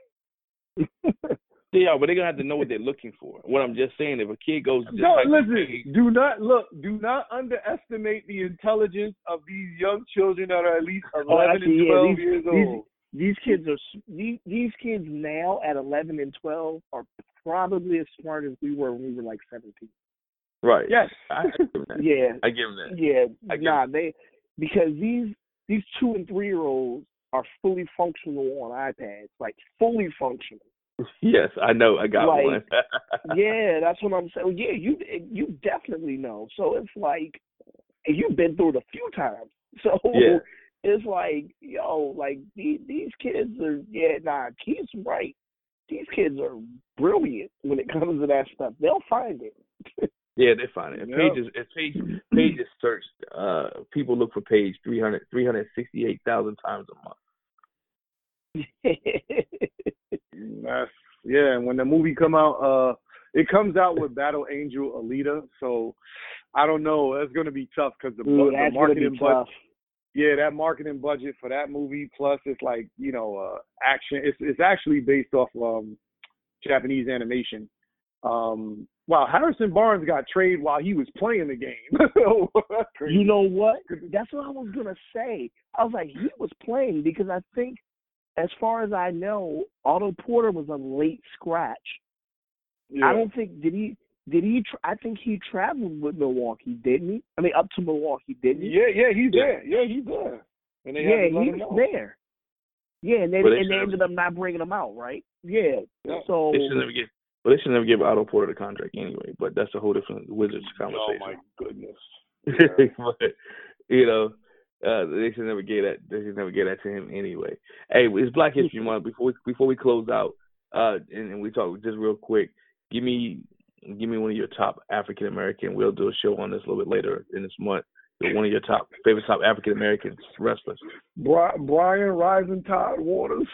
Speaker 3: Yeah, but they're gonna have to know what they're looking for. What I'm just saying, if a kid goes, just
Speaker 5: No,
Speaker 3: type
Speaker 5: listen.
Speaker 3: page,
Speaker 5: Do not look. Do not underestimate the intelligence of these young children that are at least eleven
Speaker 4: oh, actually,
Speaker 5: and twelve
Speaker 4: yeah, these,
Speaker 5: years
Speaker 4: these,
Speaker 5: old.
Speaker 4: These kids are these, these kids now at eleven and twelve are probably as smart as we were when we were like seventeen.
Speaker 3: right?
Speaker 5: Yes.
Speaker 3: I, I give them that.
Speaker 4: Yeah,
Speaker 3: I give them that.
Speaker 4: yeah.
Speaker 3: I give
Speaker 4: Nah,
Speaker 3: them.
Speaker 4: they because these these two and three year olds are fully functional on iPads, like fully functional.
Speaker 3: Yes, I know. I got
Speaker 4: Like,
Speaker 3: one.
Speaker 4: Yeah, that's what I'm saying. Yeah, you you definitely know. So it's like, and you've been through it a few times. So
Speaker 3: Yeah.
Speaker 4: it's like, yo, like these these kids are, yeah, nah, he's right. These kids are brilliant when it comes to that stuff. They'll find it.
Speaker 3: Yeah, they find it. If
Speaker 5: Yep.
Speaker 3: pages, if page, pages searched, uh, people look for page three hundred, three hundred sixty-eight thousand times a month.
Speaker 5: That's, yeah, and when the movie come out, uh, it comes out with Battle Angel Alita. So I don't know. That's gonna be tough because the,
Speaker 4: Ooh,
Speaker 5: the
Speaker 4: that's
Speaker 5: marketing
Speaker 4: gonna be
Speaker 5: budget.
Speaker 4: tough.
Speaker 5: Yeah, that marketing budget for that movie, plus it's like, you know, uh, action. It's it's actually based off um, Japanese animation. Um, wow, Harrison Barnes got traded while he was playing the game. That's crazy.
Speaker 4: You know what? That's what I was gonna say. I was like, he was playing because I think, as far as I know, Otto Porter was a late scratch.
Speaker 5: Yeah.
Speaker 4: I don't think did he did he. Tra- I think he traveled with Milwaukee, didn't he? I mean, up to Milwaukee, didn't he?
Speaker 5: Yeah, yeah, he's there. Yeah, he's there. And they
Speaker 4: yeah,
Speaker 5: had to let
Speaker 4: he
Speaker 5: him
Speaker 4: was
Speaker 5: know.
Speaker 4: there. Yeah, and they,
Speaker 3: Well, they
Speaker 4: and they
Speaker 3: should've-
Speaker 4: ended up not bringing him out, right? Yeah.
Speaker 5: Yeah.
Speaker 4: So
Speaker 3: They should never give. Well, they should never give Otto Porter the contract anyway. But that's a whole different Wizards
Speaker 5: Oh
Speaker 3: conversation.
Speaker 5: my goodness. Yeah.
Speaker 3: but you know, uh, they should never get that. They should never get that to him anyway. Hey, it's Black History Month. Before we, before we close out, uh, and, and we talk just real quick. Give me give me one of your top African American. We'll do a show on this a little bit later in this month. One of your top favorite top African American wrestlers.
Speaker 5: Bri- Brian Rising Tide Waters.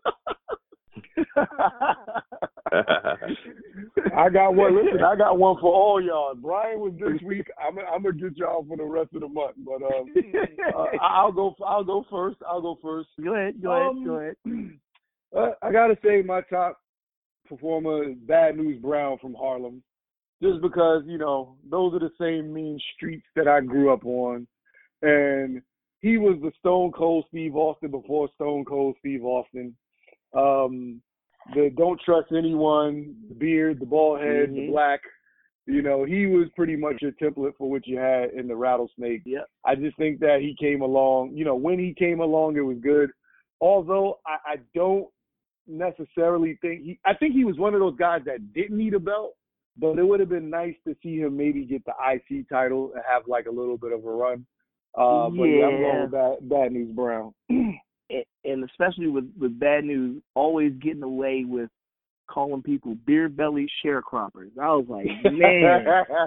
Speaker 5: I got one. Listen, I got one for all y'all. Brian was this week. I'm I'm gonna get y'all for the rest of the month. But um, uh, I'll go. I'll go first. I'll go first.
Speaker 4: Go ahead. Go
Speaker 5: Um,
Speaker 4: ahead. Go ahead.
Speaker 5: Uh, I gotta say my top performer is Bad News Brown from Harlem, just because you know those are the same mean streets that I grew up on, and he was the Stone Cold Steve Austin before Stone Cold Steve Austin. Um, the don't trust anyone, the beard, the bald head,
Speaker 4: Mhm.
Speaker 5: the black. You know, he was pretty much a template for what you had in the Rattlesnake.
Speaker 4: Yep.
Speaker 5: I just think that he came along. You know, when he came along, it was good. Although I, I don't necessarily think he. I think he was one of those guys that didn't need a belt, but it would have been nice to see him maybe get the I C title and have like a little bit of a run. Uh, but yeah, I'm going with Bad, Bad News Brown.
Speaker 4: And especially with, with Bad News, always getting away with calling people beer belly sharecroppers. I was like, man,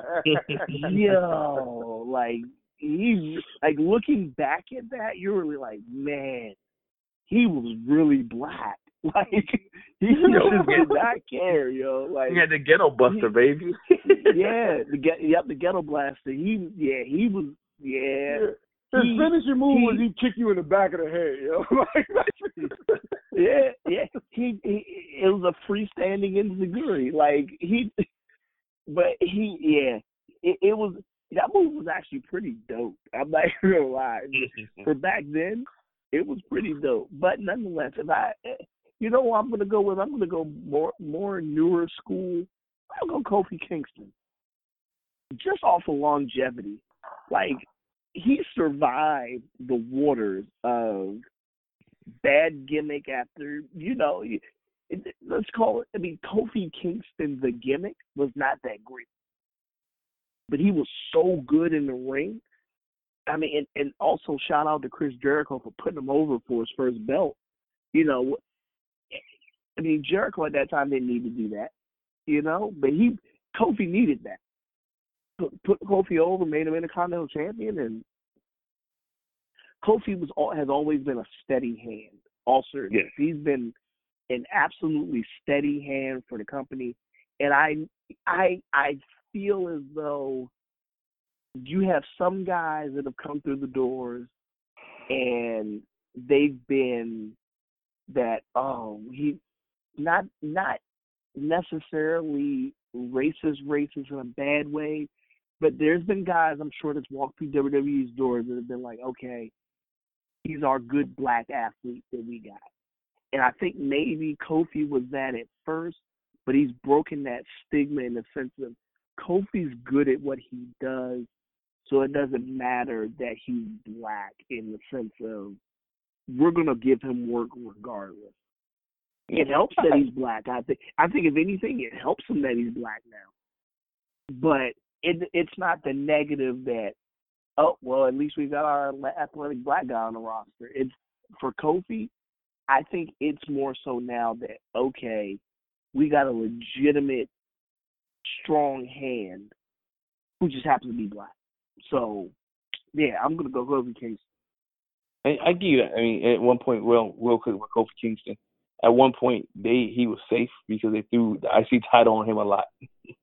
Speaker 4: yo, like he, like looking back at that, you're really like, man, he was really black. Like he just did not care, yo. Like
Speaker 3: He had the Ghetto Buster, baby.
Speaker 4: yeah, the get, yep, the Ghetto Blaster. He, yeah, he was, yeah.
Speaker 5: His
Speaker 4: He-
Speaker 5: finishing move
Speaker 4: he-
Speaker 5: was he kick you in the back of the head, yo. Like,
Speaker 4: yeah, yeah. He, he it was a freestanding enziguri. Like he, but he, yeah. It, it was that move was actually pretty dope. I'm not gonna lie. For back then, it was pretty dope. But nonetheless, if I, you know, what I'm gonna go with. I'm gonna go more more newer school. I'll go Kofi Kingston. Just off of longevity, like he survived the waters of bad gimmick after, you know, it, let's call it, I mean, Kofi Kingston, the gimmick, was not that great. But he was so good in the ring. I mean, and, and also shout out to Chris Jericho for putting him over for his first belt. You know, I mean, Jericho at that time didn't need to do that, you know, but he, Kofi needed that. put, put Kofi over, made him Intercontinental Champion, and Kofi was has always been a steady hand. All certain,
Speaker 5: Yes.
Speaker 4: he's been an absolutely steady hand for the company, and I, I, I feel as though you have some guys that have come through the doors, and they've been that oh he not not necessarily racist racist in a bad way, but there's been guys I'm sure that's walked through W W E's doors that have been like, okay, he's our good black athlete that we got. And I think maybe Kofi was that at first, but he's broken that stigma in the sense of Kofi's good at what he does, so it doesn't matter that he's black in the sense of we're going to give him work regardless. It helps that he's black. I think, I think if anything, it helps him that he's black now. But it, it's not the negative that, oh, well, at least we got our athletic black guy on the roster. It's for Kofi, I think it's more so now that, okay, we got a legitimate, strong hand who just happens to be black. So, yeah, I'm going to go Kofi Kingston.
Speaker 5: I, I give you that. I mean, at one point, well, real quick with Kofi Kingston, at one point, they he was safe because they threw the I C title on him a lot.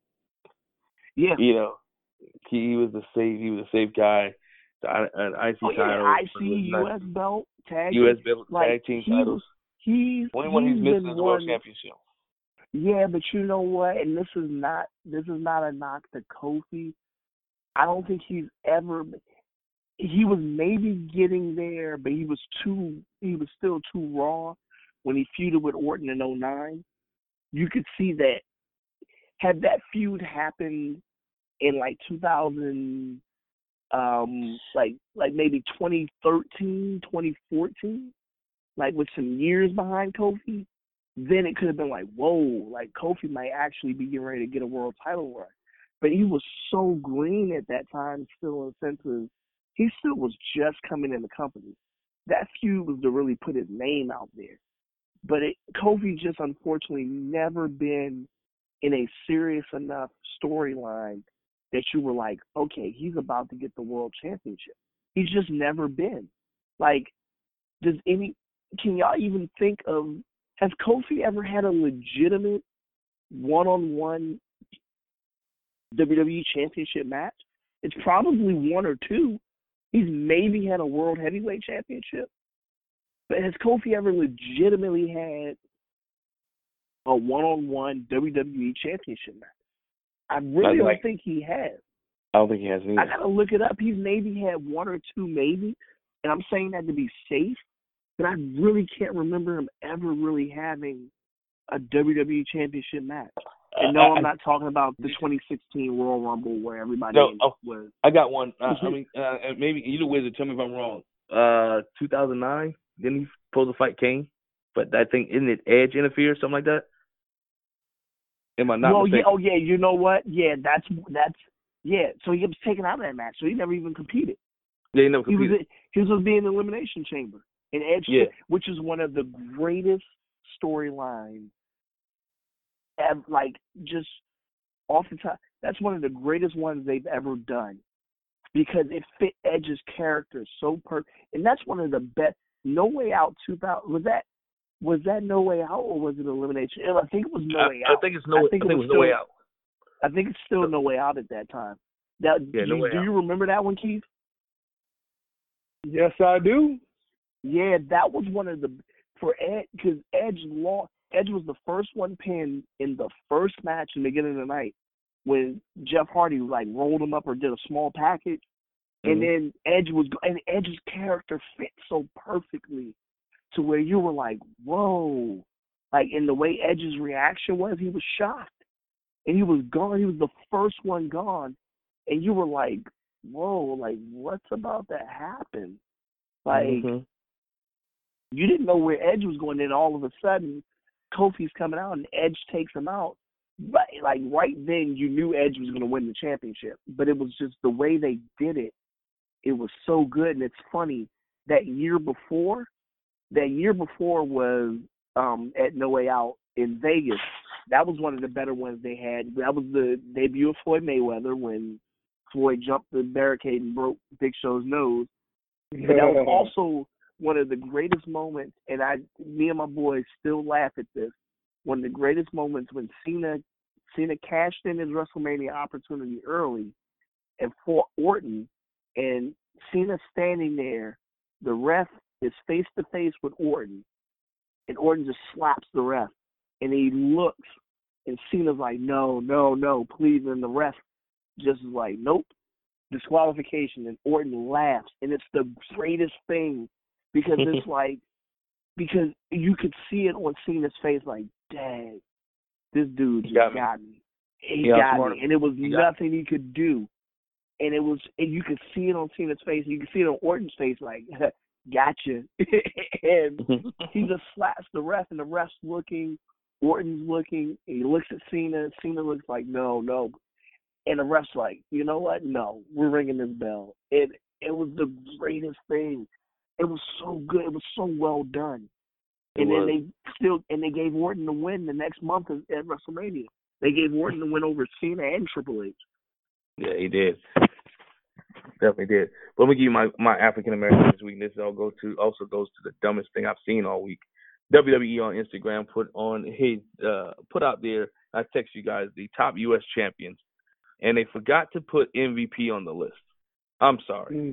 Speaker 4: Yeah.
Speaker 5: You know, he was the safe, he was a safe guy. The an I C
Speaker 4: oh, yeah,
Speaker 5: title.
Speaker 4: I C U S belt, tag
Speaker 5: U S belt,
Speaker 4: like,
Speaker 5: tag team
Speaker 4: he
Speaker 5: titles.
Speaker 4: Was, he's,
Speaker 5: Only one he's,
Speaker 4: he's
Speaker 5: missing
Speaker 4: been
Speaker 5: is the World
Speaker 4: one,
Speaker 5: Championship.
Speaker 4: Yeah, but you know what? And this is not this is not a knock to Kofi. I don't think he's ever. He was maybe getting there, but he was too. He was still too raw when he feuded with Orton in oh nine. You could see that had that feud happened in like two thousand, um, like like maybe twenty thirteen, twenty fourteen, like with some years behind Kofi, then it could have been like, whoa, like Kofi might actually be getting ready to get a world title run. But he was so green at that time, still in the sense of he still was just coming in the company. That feud was to really put his name out there. But it, Kofi just unfortunately never been in a serious enough storyline that you were like, okay, he's about to get the world championship. He's just never been. Like, does any, can y'all even think of, has Kofi ever had a legitimate one-on-one W W E championship match? It's probably one or two. He's maybe had a world heavyweight championship. But has Kofi ever legitimately had a one-on-one W W E championship match? I really don't
Speaker 5: like,
Speaker 4: think he has.
Speaker 5: I don't think he has either.
Speaker 4: I gotta look it up. He's maybe had one or two, maybe, and I'm saying that to be safe. But I really can't remember him ever really having a W W E championship match. And no, I'm not talking about the twenty sixteen Royal Rumble where everybody
Speaker 5: no, oh,
Speaker 4: was.
Speaker 5: I got one. Uh, I mean, uh, maybe you the wizard. Tell me if I'm wrong. Uh, two thousand nine. Didn't he supposed to fight Kane? But I think isn't it Edge interfered, something like that? Am I not
Speaker 4: well,
Speaker 5: mistaken?
Speaker 4: yeah, oh yeah, you know what? Yeah, that's that's yeah. So he was taken out of that match, so he never even competed.
Speaker 5: Yeah, he never competed.
Speaker 4: He was he was being in the Elimination Chamber, and Edge,
Speaker 5: yeah.
Speaker 4: which is one of the greatest storylines. Like just off the top, that's one of the greatest ones they've ever done because it fit Edge's character so perfect, and that's one of the best. No Way Out two thousand was that was that No Way Out or was it Elimination? I think it was No Way
Speaker 5: I,
Speaker 4: Out.
Speaker 5: I think it's No. I think, I think it was, was
Speaker 4: still,
Speaker 5: No Way Out.
Speaker 4: I think it's still No Way Out at that time. Now,
Speaker 5: yeah,
Speaker 4: do,
Speaker 5: no way
Speaker 4: do
Speaker 5: out.
Speaker 4: you remember that one, Keith?
Speaker 5: Yes, I do.
Speaker 4: Yeah, that was one of the for Edge because Edge lost. Edge was the first one pinned in the first match in the beginning of the night when Jeff Hardy like rolled him up or did a small package, mm-hmm. and then Edge was and Edge's character fit so perfectly to where you were like, whoa, like in the way Edge's reaction was, he was shocked, and he was gone. He was the first one gone, and you were like, whoa, like what's about to happen? Like
Speaker 5: mm-hmm.
Speaker 4: you didn't know where Edge was going, then all of a sudden Kofi's coming out and Edge takes him out. But like right then you knew Edge was going to win the championship. But it was just the way they did it. It was so good. And it's funny, that year before, that year before was um, at No Way Out in Vegas. That was one of the better ones they had. That was the debut of Floyd Mayweather when Floyd jumped the barricade and broke Big Show's nose. But that was also one of the greatest moments, and I, me and my boys still laugh at this. One of the greatest moments when Cena, Cena cashed in his WrestleMania opportunity early, and fought Orton, and Cena standing there. The ref is face to face with Orton, and Orton just slaps the ref, and he looks, and Cena's like, "No, no, no, please," and the ref just is like, "Nope, disqualification," and Orton laughs, and it's the greatest thing because it's like, because you could see it on Cena's face, like, dang, this dude just got, got me. me. He yeah, got smart. me, and it was he nothing he could do. And it was, and you could see it on Cena's face, and you could see it on Orton's face, like, gotcha. And he just slaps the ref, and the ref's looking, Orton's looking, and he looks at Cena, Cena looks like, no, no. And the ref's like, you know what? No, we're ringing this bell. And it was the greatest thing. It was so good. It was so well done. It and was. then they still, and they gave Orton the win the next month at, at WrestleMania. They gave Orton the win over Cena and Triple H.
Speaker 3: Yeah, he did. Definitely did. But let me give you my, my African American this week. This all go to also goes to the dumbest thing I've seen all week. W W E on Instagram put on his uh, put out there. I text you guys the top U S champions, and they forgot to put M V P on the list. I'm sorry. Mm.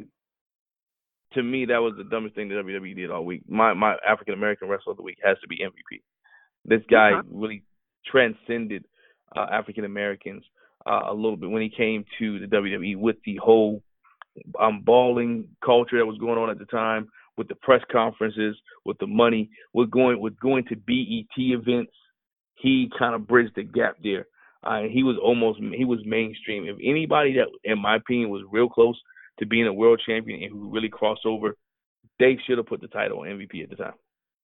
Speaker 3: To me, that was the dumbest thing the W W E did all week. My my African American wrestler of the week has to be M V P. This guy uh-huh. really transcended uh, African Americans uh, a little bit when he came to the W W E with the whole um, balling culture that was going on at the time, with the press conferences, with the money, with going with going to B E T events. He kind of bridged the gap there. Uh, he was almost he was mainstream. If anybody that, in my opinion, was real close to being a world champion and who really crossed over, they should have put the title on M V P at the time.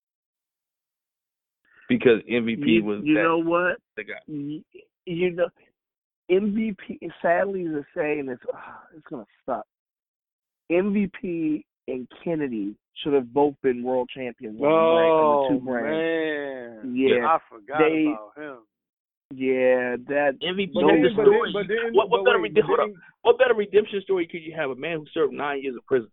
Speaker 3: Because M V P
Speaker 4: you,
Speaker 3: was
Speaker 4: you
Speaker 3: that,
Speaker 4: know what
Speaker 3: the guy.
Speaker 4: You, you know M V P. Sadly to say, and it's oh, it's gonna suck. M V P and Kennedy should have both been world champions.
Speaker 5: Oh
Speaker 4: the two
Speaker 5: man,
Speaker 4: yeah,
Speaker 5: I forgot
Speaker 4: they,
Speaker 5: about him.
Speaker 4: Yeah, that
Speaker 3: M V P.
Speaker 5: But then,
Speaker 3: the
Speaker 5: but
Speaker 3: story.
Speaker 5: then, but then,
Speaker 3: what, what
Speaker 5: but
Speaker 3: better
Speaker 5: wait,
Speaker 3: redemption?
Speaker 5: then,
Speaker 3: What better redemption story could you have? A man who served nine years in prison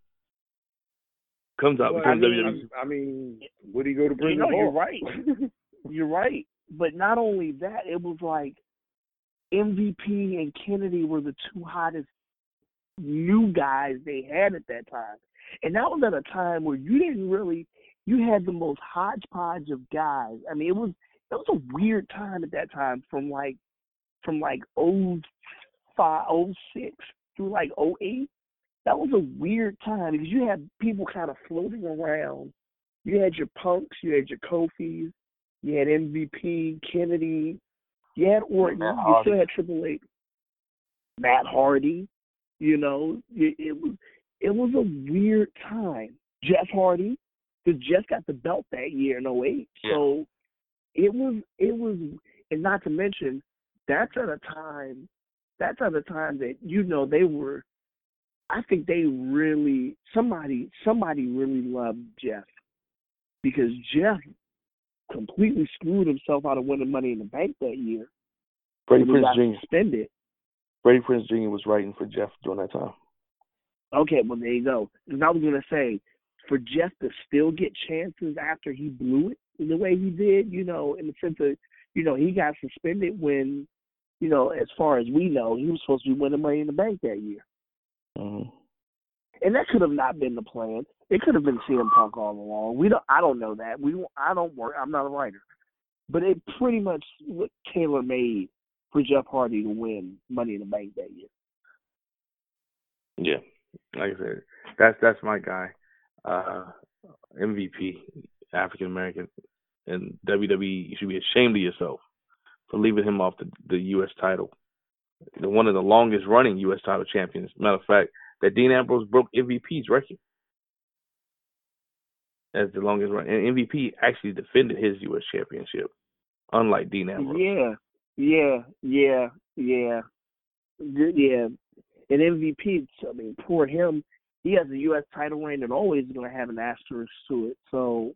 Speaker 3: comes out
Speaker 5: well,
Speaker 3: becomes
Speaker 5: I mean,
Speaker 3: W W E.
Speaker 5: I mean, would he go to prison?
Speaker 4: You know,
Speaker 5: for?
Speaker 4: you're right. You're right. But not only that, it was like M V P and Kennedy were the two hottest new guys they had at that time. And that was at a time where you didn't really, you had the most hodgepodge of guys. I mean, it was, it was a weird time at that time from like, from like oh five, oh six through like oh eight. That was a weird time because you had people kind of floating around. You had your Punks, you had your Kofis, you had M V P, Kennedy, you had Orton, you still had Triple H, Matt Hardy. You know, it, it was it was a weird time. Jeff Hardy, because Jeff got the belt that year in oh eight.
Speaker 3: Yeah.
Speaker 4: So it was it was, and not to mention, that's at a time, that's at a time that, you know, they were, I think they really, somebody somebody really loved Jeff because Jeff completely screwed himself out of winning Money in the Bank that year.
Speaker 3: Freddie Prinze Junior
Speaker 4: Suspended.
Speaker 3: Freddie Prinze Junior was writing for Jeff during that time.
Speaker 4: Okay, well, there you go. Because I was going to say, for Jeff to still get chances after he blew it in the way he did, you know, in the sense of, you know, he got suspended when, you know, as far as we know, he was supposed to be winning Money in the Bank that year.
Speaker 3: Mm-hmm.
Speaker 4: And that could have not been the plan. It could have been C M Punk all along. We don't. I don't know that. We. I don't work. I'm not a writer. But it pretty much tailor made for Jeff Hardy to win Money in the Bank that year.
Speaker 3: Yeah, like I said, that's that's my guy, uh, M V P, African American, and W W E. You should be ashamed of yourself for leaving him off the, the U S title. The one of the longest running U S title champions. Matter of fact, that Dean Ambrose broke M V P's record as the longest run, and M V P actually defended his U S championship, unlike Dean Ambrose.
Speaker 4: Yeah, yeah, yeah, yeah, yeah. And M V P, I mean, poor him. He has a U S title reign and always going to have an asterisk to it. So,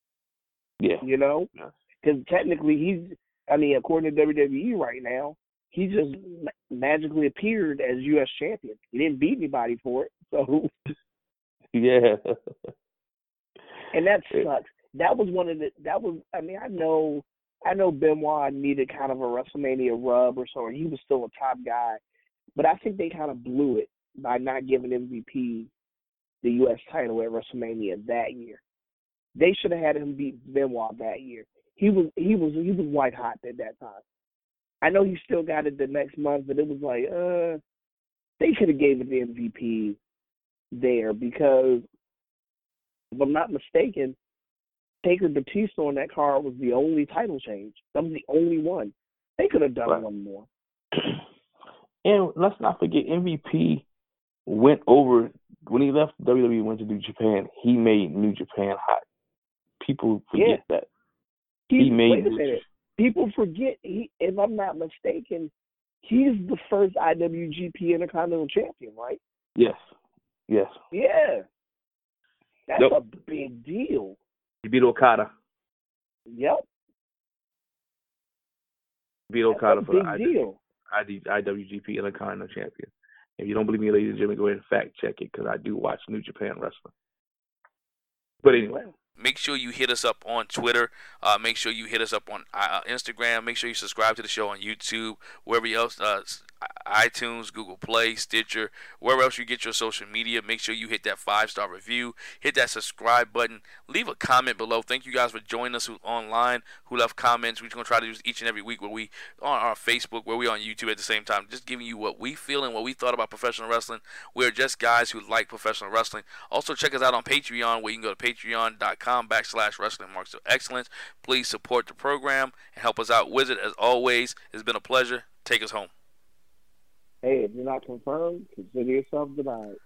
Speaker 3: yeah,
Speaker 4: you know, because technically he's, I mean, according to W W E right now, he just magically appeared as U S champion. He didn't beat anybody for it, so
Speaker 3: yeah.
Speaker 4: And that sucks. That was one of the. That was. I mean, I know. I know Benoit needed kind of a WrestleMania rub or so, or he was still a top guy, but I think they kind of blew it by not giving M V P the U S title at WrestleMania that year. They should have had him beat Benoit that year. He was. He was. He was white hot at that time. I know he still got it the next month, but it was like, uh, they could have gave it the M V P there because, if I'm not mistaken, Taker Batista on that card was the only title change. That was the only one. They could have done right. one more.
Speaker 3: And let's not forget, M V P went over, when he left W W E, went to New Japan, he made New Japan hot. People forget yeah. that.
Speaker 4: He,
Speaker 3: he made
Speaker 4: wait a minute. People forget, he, if I'm not mistaken, he's the first I W G P Intercontinental Champion, right?
Speaker 3: Yes. Yes.
Speaker 4: Yeah. That's yep. a big deal.
Speaker 3: He beat Okada.
Speaker 4: Yep.
Speaker 3: Beat Okada
Speaker 4: That's a
Speaker 3: for
Speaker 4: big
Speaker 3: the
Speaker 4: deal.
Speaker 3: I W G P Intercontinental Champion. If you don't believe me, ladies and gentlemen, go ahead and fact check it because I do watch New Japan Wrestling. But anyway.
Speaker 6: Make sure you hit us up on Twitter. Uh, make sure you hit us up on uh, Instagram. Make sure you subscribe to the show on YouTube, wherever else, uh, iTunes, Google Play, Stitcher, wherever else you get your social media. Make sure you hit that five-star review. Hit that subscribe button. Leave a comment below. Thank you guys for joining us who, online, who left comments. We're going to try to do this each and every week where we on our Facebook, where we on YouTube at the same time, just giving you what we feel and what we thought about professional wrestling. We're just guys who like professional wrestling. Also, check us out on Patreon, where you can go to patreon.com backslash wrestling marks of excellence. Please support the program and help us out. Wizard, as always, it's been a pleasure. Take us home.
Speaker 4: Hey, if you're not confirmed, consider yourself denied.